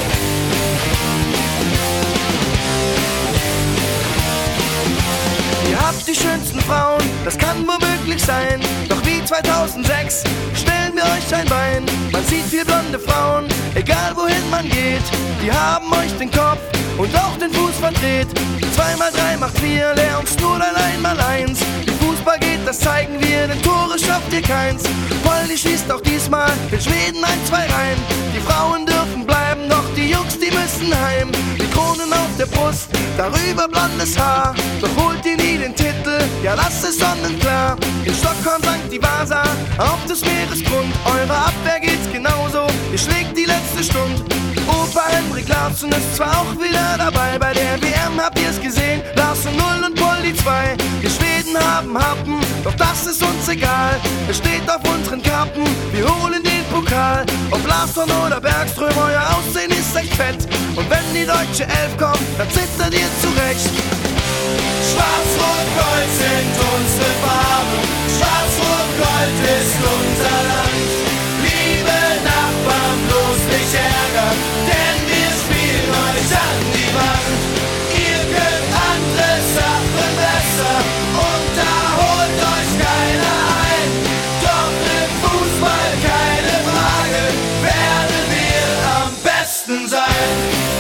Ihr habt die schönsten Frauen, das kann womöglich sein. Doch wie 2006 stellen wir euch ein Bein. Man sieht viel blonde Frauen, egal wohin man geht. Die haben euch den Kopf und auch den Fuß verdreht. 2 mal 3 macht 4, leer uns nur allein mal 1. Wie Fußball geht, das zeigen wir, denn Tore schafft ihr keins. Poldi schießt auch diesmal in Schweden 1-2 rein. Die Frauen dürfen bleiben, doch die Jungs, die müssen heim. Die Kronen auf der Brust, darüber blondes Haar. Doch holt ihr nie den Titel, ja das ist sonnenklar. In Stockholm sank die Vasa auf des Meeresgrund. Eure Abwehr geht's genauso, ihr schlägt die letzte Stunde. Opa Henrik Larsson ist zwar auch wieder dabei, bei der WM habt ihr's gesehen, Larsson 0 und Poldi 2. Wir Schweden haben Happen, doch das ist uns egal. Es steht auf unseren Kappen, wir holen den Pokal. Ob Larsson oder Bergström, euer Aussehen ist echt fett. Und wenn die deutsche Elf kommt, dann zittert ihr zurecht. Schwarz-Rot-Gold sind unsere Farben, Schwarz-Rot-Gold ist unser Land. Liebe Nachbarn, bloß nicht ärgern, denn wir spielen euch an die Wand. Ihr könnt andere Sachen besser und da holt euch keiner ein. Doch im Fußball keine Frage, werden wir am besten sein.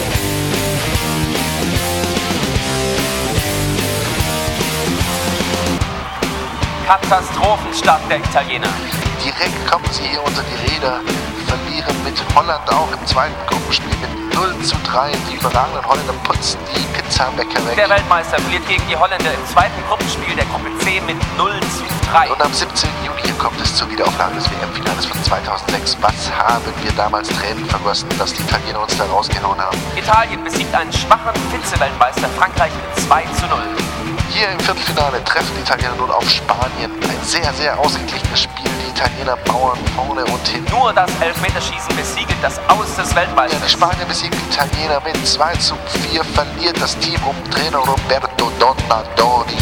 Katastrophenstart der Italiener. Direkt kommen sie hier unter die Räder, verlieren mit Holland auch im zweiten Gruppenspiel mit 0:3. Die überragenden Holländer putzen die Pizzabäcker weg. Der Weltmeister verliert gegen die Holländer im zweiten Gruppenspiel der Gruppe C mit 0:3. Und am 17. Juni kommt es zur Wiederauflage des WM-Finales von 2006. Was haben wir damals Tränen vergossen, dass die Italiener uns da rausgehauen haben? Italien besiegt einen schwachen Vize-Weltmeister Frankreich mit 2:0. Hier im Viertelfinale treffen die Italiener nun auf Spanien. Ein sehr, sehr ausgeglichenes Spiel. Die Italiener mauern vorne und hinten. Nur das Elfmeterschießen besiegelt das Aus des Ja, Weltmeisters. die Spanier besiegen die Italiener mit 2:4. Verliert das Team um Trainer Roberto Donadoni.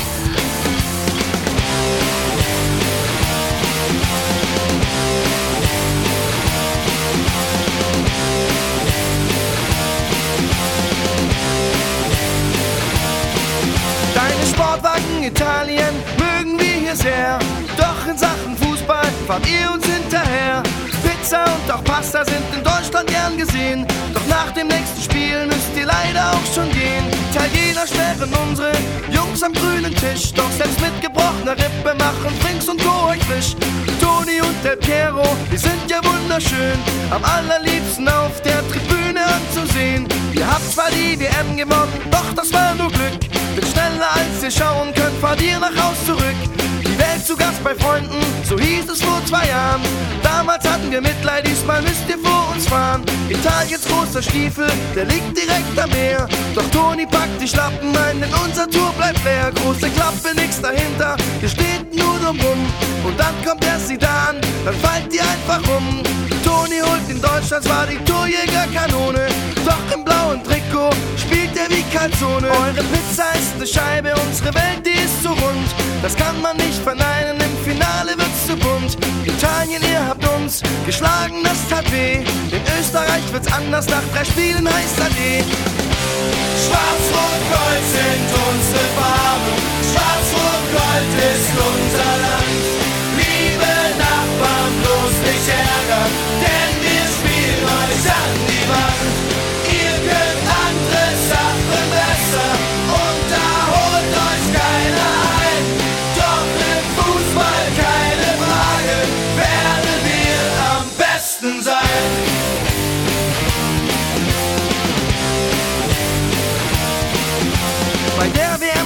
Deine Sportwagen Italien mögen wir hier sehr. Doch in Sachen Fußball fahrt ihr uns hinterher. Pizza und auch Pasta sind in Deutschland gern gesehen. Doch nach dem nächsten Spiel müsst ihr leider auch schon gehen. Italiener sperren unsere Jungs am grünen Tisch. Doch selbst mit gebrochener Rippe machen Frings und Co. euch frisch. Toni und Del Piero, die sind ja wunderschön. Am allerliebsten auf der Tribüne anzusehen. Ihr habt zwar die WM gewonnen, doch das war nur Glück. Bin schneller als ihr schauen könnt, fahrt ihr nach Haus zurück. Die Welt zu Gast bei Freunden, so hieß es vor 2 Jahren. Damals hatten wir Mitleid, diesmal müsst ihr vor uns fahren. Italiens großer Stiefel, der liegt direkt am Meer. Doch Toni packt die Schlappen ein, denn unser Tour bleibt leer. Große Klappe, nix dahinter, hier steht nur drumrum. Und dann kommt der Zidane, dann fallt ihr einfach um. Toni holt in Deutschland zwar die Torjägerkanone, doch im blauen Trikot spielt er wie Calzone. Eure Pizza ist eine Scheibe, unsere Welt, die ist so rund. Das kann man nicht verneinen, im Finale wird's zu bunt. Italien, ihr habt uns geschlagen, das tat weh. In Österreich wird's anders, nach 3 Spielen heißt Ade. Schwarz-Rot-Gold sind unsere Farben, Schwarz-Rot-Gold ist unser Land. Liebe Nachbarn, bloß nicht ärgern, denn wir spielen euch an die Wand. Ihr könnt andere Sachen besser und da holt euch keiner ein. Doch im Fußball keine Frage, werden wir am besten sein.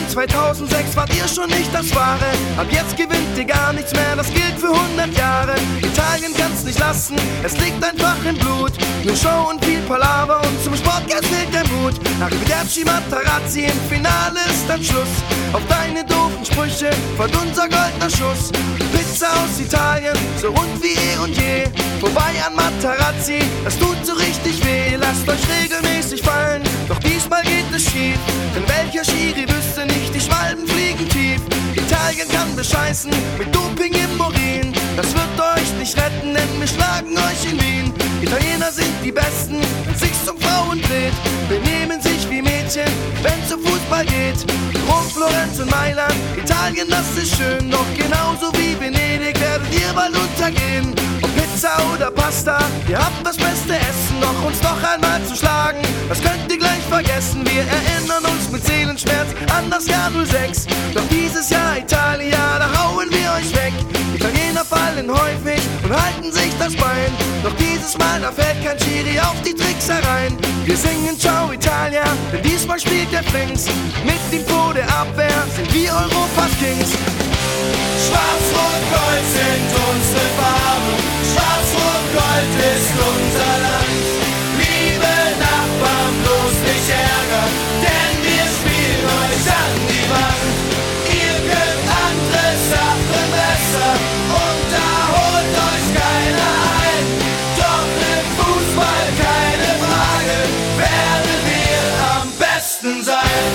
2006 wart ihr schon nicht das Wahre. Ab jetzt gewinnt ihr gar nichts mehr, das gilt für 100 Jahre. Italien kann's nicht lassen, es liegt einfach im Blut. Nur Show und viel Palaver und zum Sportgeist fehlt der Mut. Arrivederci Materazzi, im Finale ist dann Schluss. Auf deine doofen Sprüche folgt unser goldener Schuss. Pizza aus Italien, so rund wie eh und je. Vorbei an Materazzi, das tut so richtig weh. Lasst euch regelmäßig fallen, doch diesmal geht es schief. Denn welcher Schiri wüsste nicht, die Schwalben fliegen tief. Italien kann bescheißen mit Doping im Urin. Das wird euch nicht retten, denn wir schlagen euch in Wien. Italiener sind die Besten, wenn sich's um Frauen dreht. Benehmen sich wie Mädchen, wenn's um Fußball geht. Rom, Florenz und Mailand, Italien, das ist schön. Doch genauso wie Venedig werdet ihr bald untergehen. Ob Pizza oder Pasta, ihr habt das beste Essen. Doch uns noch einmal zu schlagen, das könnt ihr gleich vergessen. Wir erinnern uns mit Seelenschmerz an das Jahr 06. Doch dieses Jahr Italia, da hauen wir euch weg. Italiener fallen häufig und halten sich das Bein. Doch dieses Mal, da fällt kein Schiri auf die Tricks herein. Wir singen Ciao Italia, denn diesmal spielt der Prinz. Mit dem Po der Abwehr sind wir Europas Kings. Schwarz-Rot-Gold sind unsere Farben, Schwarz-Rot-Gold ist unser Land. Liebe Nachbarn, bloß nicht ärgern, denn wir spielen euch an die Wand. Ihr könnt andere Sachen besser und da holt euch keiner ein. Doch im Fußball keine Frage, werden wir am besten sein.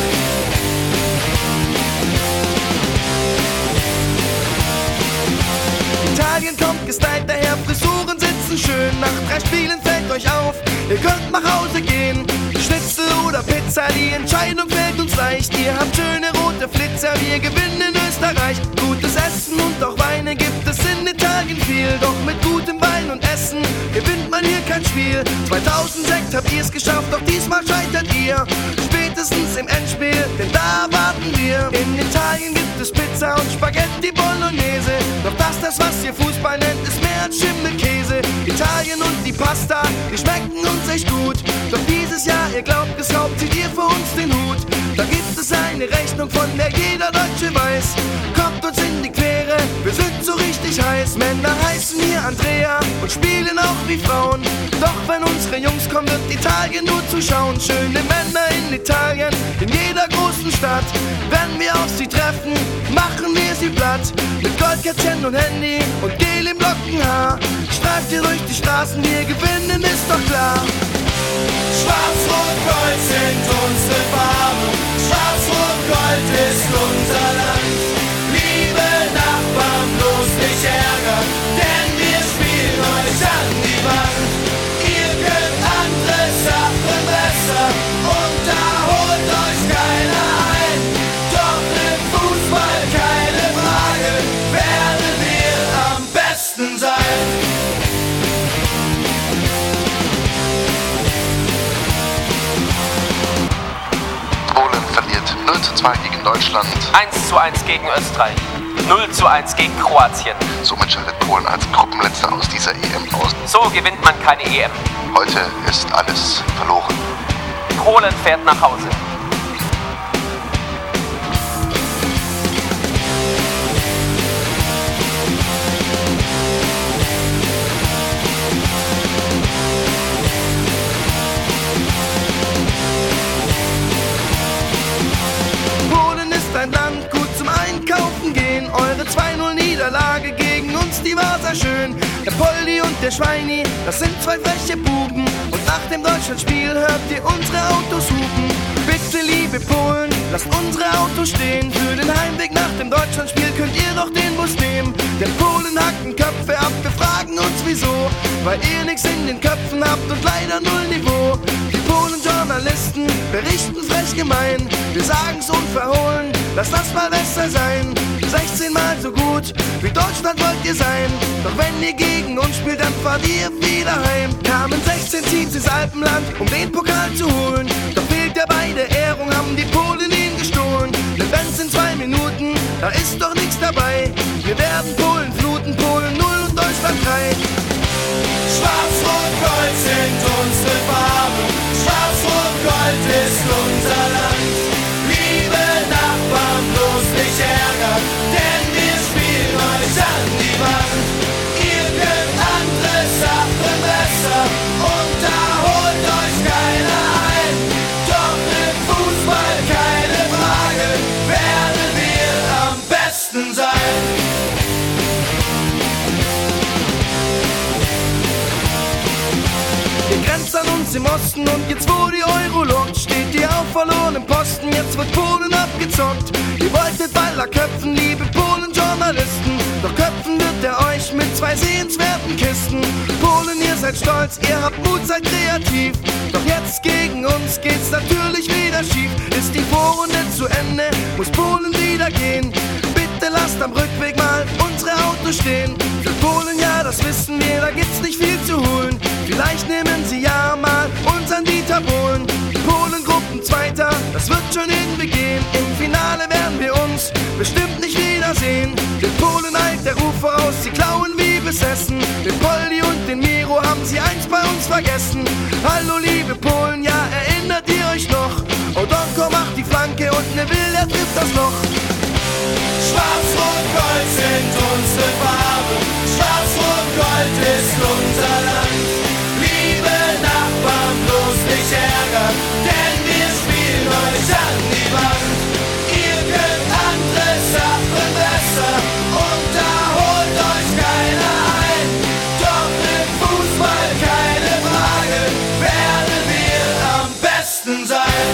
Italien kommt gestylt daher, Frisuren sitzen schön. Nach 3 Spielen fällt euch auf, ihr könnt nach Hause gehen. Schnitzel oder Pizza, die Entscheidung fällt uns leicht. Ihr habt schöne rote Flitzer, wir gewinnen in Österreich. Gutes Essen und auch Weine gibt es in Italien viel. Doch mit gutem Wein und Essen gewinnt man hier kein Spiel. 2006 habt ihr's geschafft, doch diesmal scheitert ihr. Spätestens im Endspiel, denn da warten wir. In Italien gibt es Pizza und Spaghetti Bolognese. Doch das, was ihr Fußball nennt, ist mehr als Schimmelkäse. Italien und die Pasta, die schmecken uns echt gut. Doch dieses Jahr, ihr glaubt es kaum, zieht ihr für uns den Hut. Da gibt es eine Rechnung, von der jeder Deutsche weiß. Kommt uns in die Quere, wir sind so richtig heiß. Männer heißen hier Andrea und spielen auch wie Frauen. Doch wenn unsere Jungs kommen, wird Italien nur zuschauen. Schöne Männer in Italien, in jeder großen Stadt. Wenn wir auf sie treffen, machen wir sie platt. Mit Goldkettchen und Handy und Gel im Lockenhaar streift ihr durch die Straßen, wir gewinnen, ist doch klar. Schwarz-Rot-Gold sind unsere Farben, Schwarz-Rot-Gold ist unser Land. Liebe Nachbarn, bloß nicht ärgern, denn wir spielen euch an die Wand. Ihr könnt andere Sachen besser und da holt euch keiner ein. Doch im Fußball keine Frage, werden wir am besten sein. Polen verliert 0:2 gegen Deutschland. 1:1 gegen Österreich. 0:1 gegen Kroatien. Somit scheidet Polen als Gruppenletzter aus dieser EM aus. So gewinnt man keine EM. Heute ist alles verloren. Polen fährt nach Hause. Polen ist ein Land, gut zum Einkaufen gehen. Eure 2-0-Niederlage gegen uns, die war sehr schön. Der Poldi und der Schweini, das sind 2 freche Buben. Und nach dem Deutschlandspiel hört ihr unsere Autos hupen. Bitte, liebe Polen, lasst unsere Autos stehen. Für den Heimweg nach dem Deutschlandspiel könnt ihr doch den Bus nehmen. Denn Polen hacken Köpfe ab, wir fragen uns wieso. Weil ihr nix in den Köpfen habt und leider 0 Niveau. Die Polen-Journalisten berichten frech gemein. Wir sagen's unverhohlen, lasst das mal besser sein. 16 Mal so gut, wie Deutschland wollt ihr sein. Doch wenn ihr gegen uns spielt, dann fahrt ihr wieder heim. Kamen 16 Teams ins Alpenland, um den Pokal zu holen. Doch fehlt ja bei der Ehrung, haben die Polen ihn gestohlen. Denn wenn's in 2 Minuten, da ist doch nichts dabei. Wir werden Polen fluten, Polen 0 und Deutschland 3. Schwarz-Rot-Gold sind unsere Farben, Schwarz-Rot-Gold ist unser Land. Liebe Nachbarn, uns im Osten und jetzt wo die Euro lockt, steht ihr auf verlorenem Posten, jetzt wird Polen abgezockt. Ihr wolltet Baller köpfen, liebe Polen-Journalisten, doch köpfen wird er euch mit 2 sehenswerten Kisten. Polen, ihr seid stolz, ihr habt Mut, seid kreativ, doch jetzt gegen uns geht's natürlich wieder schief. Ist die Vorrunde zu Ende, muss Polen wieder gehen. Bitte lasst am Rückweg mal unsere Autos stehen. Für Polen, ja, das wissen wir, da gibt's nicht viel zu holen. Vielleicht nehmen sie ja mal unseren Dieter Bohlen. Polen Gruppenzweiter, das wird schon irgendwie gehen. Im Finale werden wir uns bestimmt nicht wiedersehen. Den Polen eilt der Ruf voraus, sie klauen wie besessen. Den Poldi und den Miro haben sie einst bei uns vergessen. Hallo liebe Polen, ja, erinnert ihr euch noch? Odonko macht die Flanke und Neville, der trifft das Loch. Schwarz-Rot-Gold sind unsere Farben, Schwarz-Rot-Gold ist unser Land. Liebe Nachbarn, bloß nicht ärgern, denn wir spielen euch an die Wand. Ihr könnt andere Sachen besser und da holt euch keiner ein. Doch im Fußball keine Frage, werden wir am besten sein.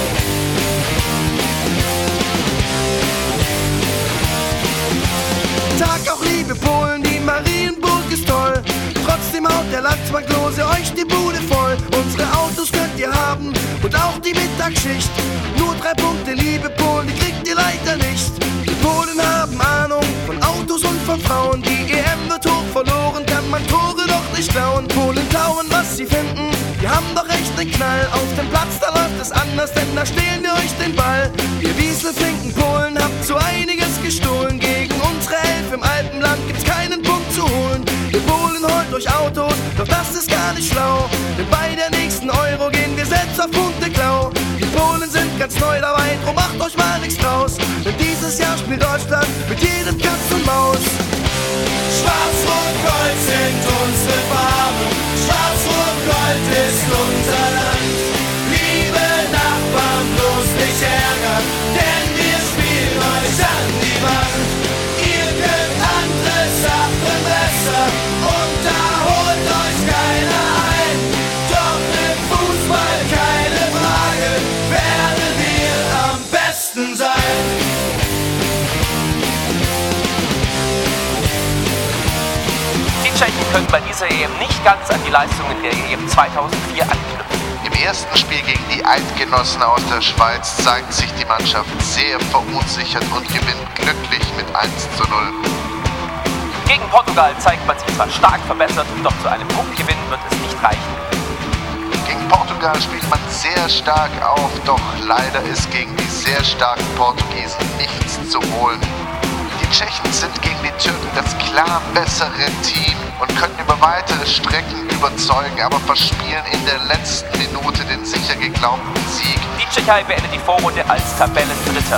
Tag auch liebe Polen, die Marienburg ist toll. Trotzdem haut der Landsmann Klose euch die Bude voll. Unsere Autos könnt ihr haben und auch die Mittagsschicht. Nur 3 Punkte, liebe Polen, die kriegt ihr leider nicht. Die Polen haben Ahnung von Autos und von Frauen. Die EM wird hoch verloren, kann man Tore doch nicht klauen. Polen klauen, was sie finden, wir haben doch echt den Knall. Auf dem Platz, da läuft es anders, denn da stehlen wir euch den Ball. Ihr Wieselfinken Polen habt so einiges gestohlen. Gegen unsere Elf im Alpenland gibt's keinen Punkt zu holen. Ihr Polen holt euch Autos, doch das ist gar nicht schlau. Denn bei der nächsten Euro gehen wir selbst auf Punkteklau. Die Polen sind ganz neu dabei, drum macht euch mal nichts draus. Denn dieses Jahr spielt Deutschland mit jedem Katz und Maus. Schwarz-Rot-Gold sind unsere Farben, Schwarz-Rot-Gold ist unser Land. Liebe Nachbarn, bloß nicht ärgern, denn wir spielen euch an die Wand. Ihr könnt andere Sachen besser und da holt euch keiner ein. Doch im Fußball keine Frage, werden wir am besten sein. Die Tschechen können bei dieser EM nicht ganz an die Leistungen der EM 2004 anknüpfen. Im ersten Spiel gegen die Eidgenossen aus der Schweiz zeigt sich die Mannschaft sehr verunsichert und gewinnt glücklich mit 1:0. Gegen Portugal zeigt man sich zwar stark verbessert, doch zu einem Punktgewinn wird es nicht reichen. Gegen Portugal spielt man sehr stark auf, doch leider ist gegen die sehr starken Portugiesen nichts zu holen. Die Tschechen sind gegen die Türken das klar bessere Team und können über weitere Strecken überzeugen, aber verspielen in der letzten Minute den sicher geglaubten Sieg. Die Tschechei beendet die Vorrunde als Tabellendritter.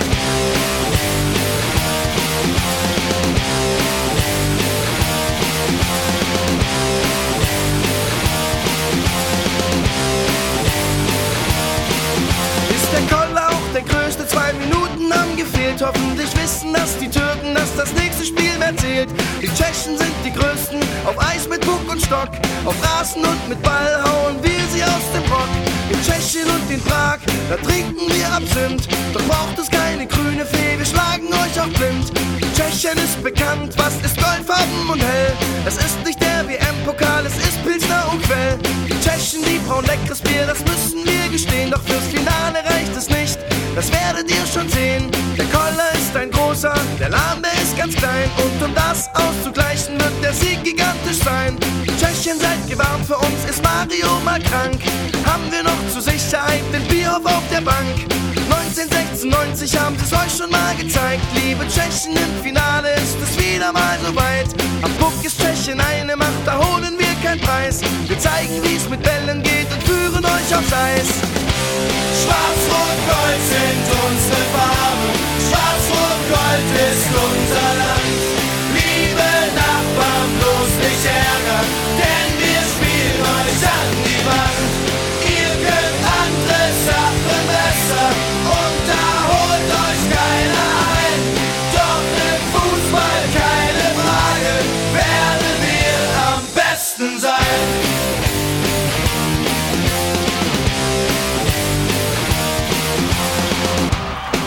Ist der Koller auch der größte? 2 Minuten haben gefehlt. Hoffentlich wissen das die Türken, dass das nächste Spiel mehr zählt. Die Tschechen sind die Größten, auf Eis mit Puck und Stock. Auf Rasen und mit Ball hauen wir sie aus dem Rock. In Tschechien und in Prag, da trinken wir Absinth. Doch braucht es keine grüne Fee, wir schlagen euch auch blind. Tschechien ist bekannt, was ist goldfarben und hell. Es ist nicht der WM-Pokal, es ist Pilsner und Quell. Die Tschechen, die brauen leckeres Bier, das müssen wir gestehen. Doch fürs Finale reicht es nicht, das werdet ihr schon sehen. Der Koller ist ein großer, der Lahm, der ist ganz klein. Und um das auszugleichen, wird der Sieg gigantisch sein. Tschechien, seid gewarnt, für uns ist Mario mal krank. Haben wir noch zur Sicherheit den Bierhoff auf der Bank. 1996 haben sie's euch schon mal gezeigt. Liebe Tschechen, im Finale ist es wieder mal so weit. Am Puck ist Tschechien eine Macht, da holen wir keinen Preis. Wir zeigen, wie's mit Bällen geht und führen euch aufs Eis. Schwarz-Rot-Gold sind unsere Farben, Schwarz-Rot-Gold ist unser Land. Liebe Nachbarn, bloß nicht ärgern, denn wir spielen euch an die Wand. Ihr könnt andere Sachen besser und da holt euch keiner ein. Doch im Fußball keine Frage, werden wir am besten sein.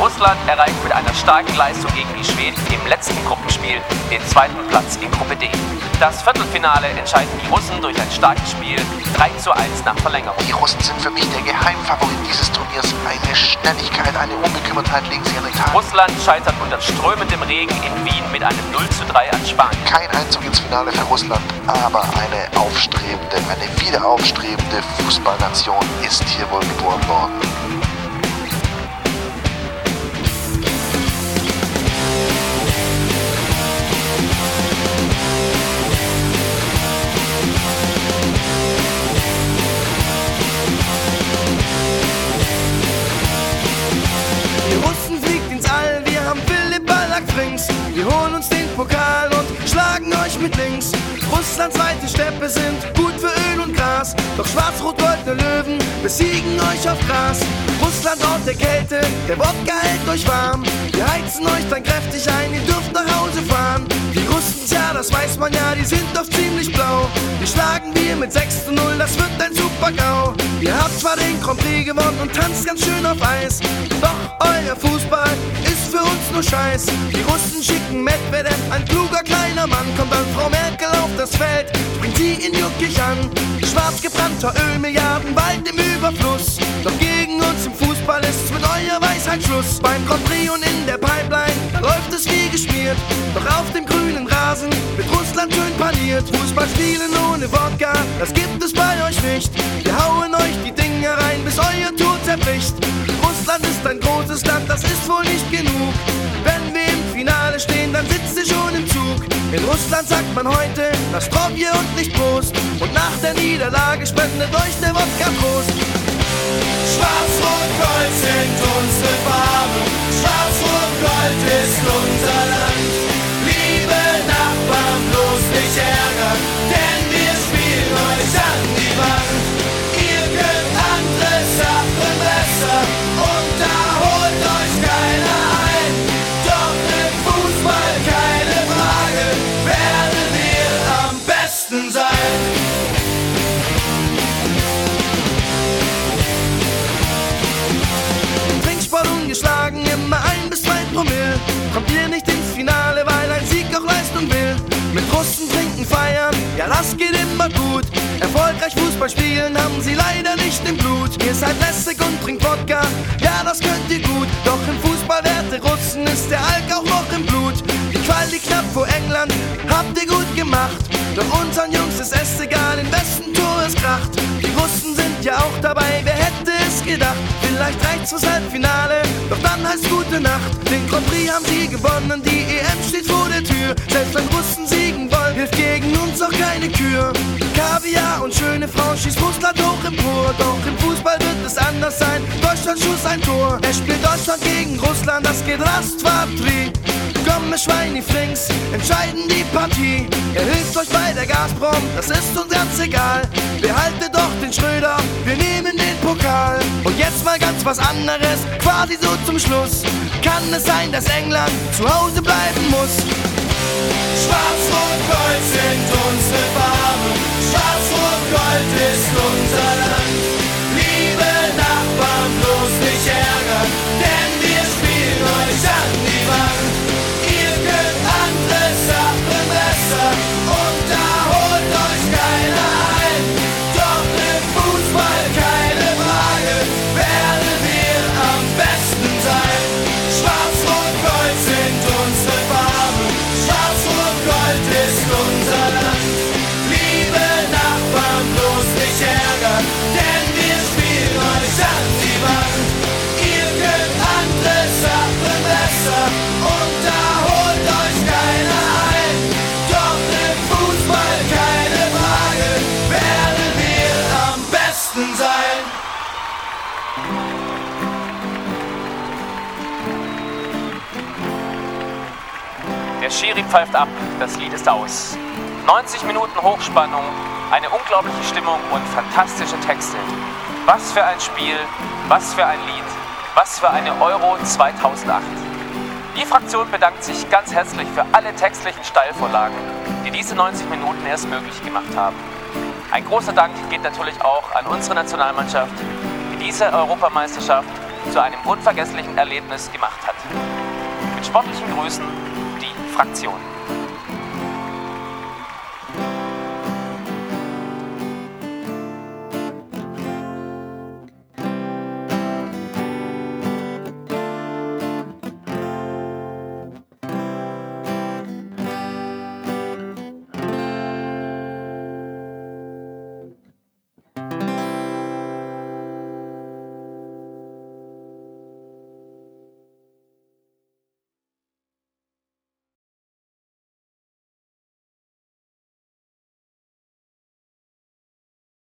Russland erreicht mit einer starken Leistung gegen die Schweden im letzten Gruppenspiel den zweiten Platz in Gruppe D. Das Viertelfinale entscheiden die Russen durch ein starkes Spiel 3:1 nach Verlängerung. Die Russen sind für mich der Geheimfavorit dieses Turniers. Eine Schnelligkeit, eine Unbekümmertheit legen sie an den Tag. Russland scheitert unter strömendem Regen in Wien mit einem 0:3 an Spanien. Kein Einzug ins Finale für Russland, aber eine wieder aufstrebende Fußballnation ist hier wohl geboren worden. Die Russen fliegt ins All, wir haben Philipp Ballack Frings. Wir holen uns den Pokal und schlagen euch mit links. Russlands weite Steppe sind gut für Öl und Gras, doch schwarz-rot-goldene Löwen besiegen euch auf Gras. Russland Ort der Kälte, der Wodka hält euch warm. Wir heizen euch dann kräftig ein, ihr dürft nach Hause fahren. Die Russen, tja, das weiß man ja, die sind doch ziemlich blau. Die schlagen wir mit 6:0, das wird ein Super-GAU. Ihr habt zwar den Grand Prix gewonnen und tanzt ganz schön auf Eis, doch euer Fußball ist für uns nur Scheiß. Die Russen schicken Medvedev, ein kluger kleiner Mann, kommt dann Frau Merkel auf das Feld, bringt sie in Juckig an. Schwarz gebrannter Ölmilliarden, bald im Überfluss, doch gegen uns im Fußball ist's mit eurer Weisheit Schluss. Beim Grand Prix und in der Pipeline läuft es wie geschmiert, doch auf dem grünen Rasen wird Russland schön paniert. Fußball spielen ohne Wodka, das gibt es bei euch nicht. Wir hauen euch die Dinger rein, bis euer Tor zerbricht. Russland ist ein großes Land, das ist wohl nicht genug. Wenn wir im Finale stehen, dann sitzt ihr schon im Zug. In Russland sagt man heute, das Zdrowje und nicht Prost. Und nach der Niederlage spendet euch der Wodka Prost. Schwarz-Rot-Gold sind unsere Farben, Schwarz-Rot-Gold ist unser Land. Liebe Nachbarn, bloß nicht ärgern, denn wir spielen euch an die Wand. Ihr könnt andere Sachen besser und da holt euch keiner ein. Doch im Fußball keine Frage, werden wir am besten sein. Ungeschlagen, immer 1 bis 2 Promille. Kommt ihr nicht ins Finale, weil ein Sieg auch Leistung will. Mit Russen trinken, feiern, ja das geht immer gut. Erfolgreich Fußball spielen haben sie leider nicht im Blut. Ihr seid lässig und trinkt Wodka, ja das könnt ihr gut. Doch im Fußball, werte Russen, ist der Alk auch noch im Blut. Die Quali knapp vor England, habt ihr gut gemacht. Doch unseren Jungs ist es egal, in wessen Tor es kracht. Die Russen sind ja auch dabei, wer hätte es gedacht. Vielleicht reicht's fürs Halbfinale, doch dann heißt gute Nacht. Den Grand Prix haben sie gewonnen, die EM steht vor der Tür. Selbst wenn Russen siegen wollen, hilft gegen uns auch keine Kür. Kaviar und schöne Frauen schießt Russland hoch empor. Doch im Fußball wird es anders sein, Deutschland schuss ein Tor. Es spielt Deutschland gegen Russland, das geht Rastwartri. Komm, Schweini Frings, entscheiden die Partie. Er hilft euch bei der Gazprom, das ist uns ganz egal. Behaltet doch den Schröder, wir nehmen den Pokal. Und jetzt mal ganz was anderes, quasi so zum Schluss. Kann es sein, dass England zu Hause bleiben muss? Schwarz-Rot-Gold sind unsere Farben, Schwarz-Rot-Gold ist unser Land. Liebe Nachbarn, bloß nicht ärgern, denn wir spielen euch an die Wand. Ihr könnt andere Sachen besser und da holt euch keiner ein. Doch im Fußball keine Frage, werden wir am besten sein. Schwarz-Rot-Gold sind unsere Farben, Schwarz-Rot-Gold ist unser Land. Liebe Nachbarn, bloß nicht ärgern, denn wir spielen euch an die Wand. Ihr könnt andere Sachen besser und da holt euch keiner ein. Doch im Fußball keine Frage, werden wir am besten sein. Der Schiri pfeift ab, das Lied ist aus. 90 Minuten Hochspannung, eine unglaubliche Stimmung und fantastische Texte. Was für ein Spiel, was für ein Lied, was für eine Euro 2008. Die Fraktion bedankt sich ganz herzlich für alle textlichen Steilvorlagen, die diese 90 Minuten erst möglich gemacht haben. Ein großer Dank geht natürlich auch an unsere Nationalmannschaft, die diese Europameisterschaft zu einem unvergesslichen Erlebnis gemacht hat. Mit sportlichen Grüßen, die Fraktion.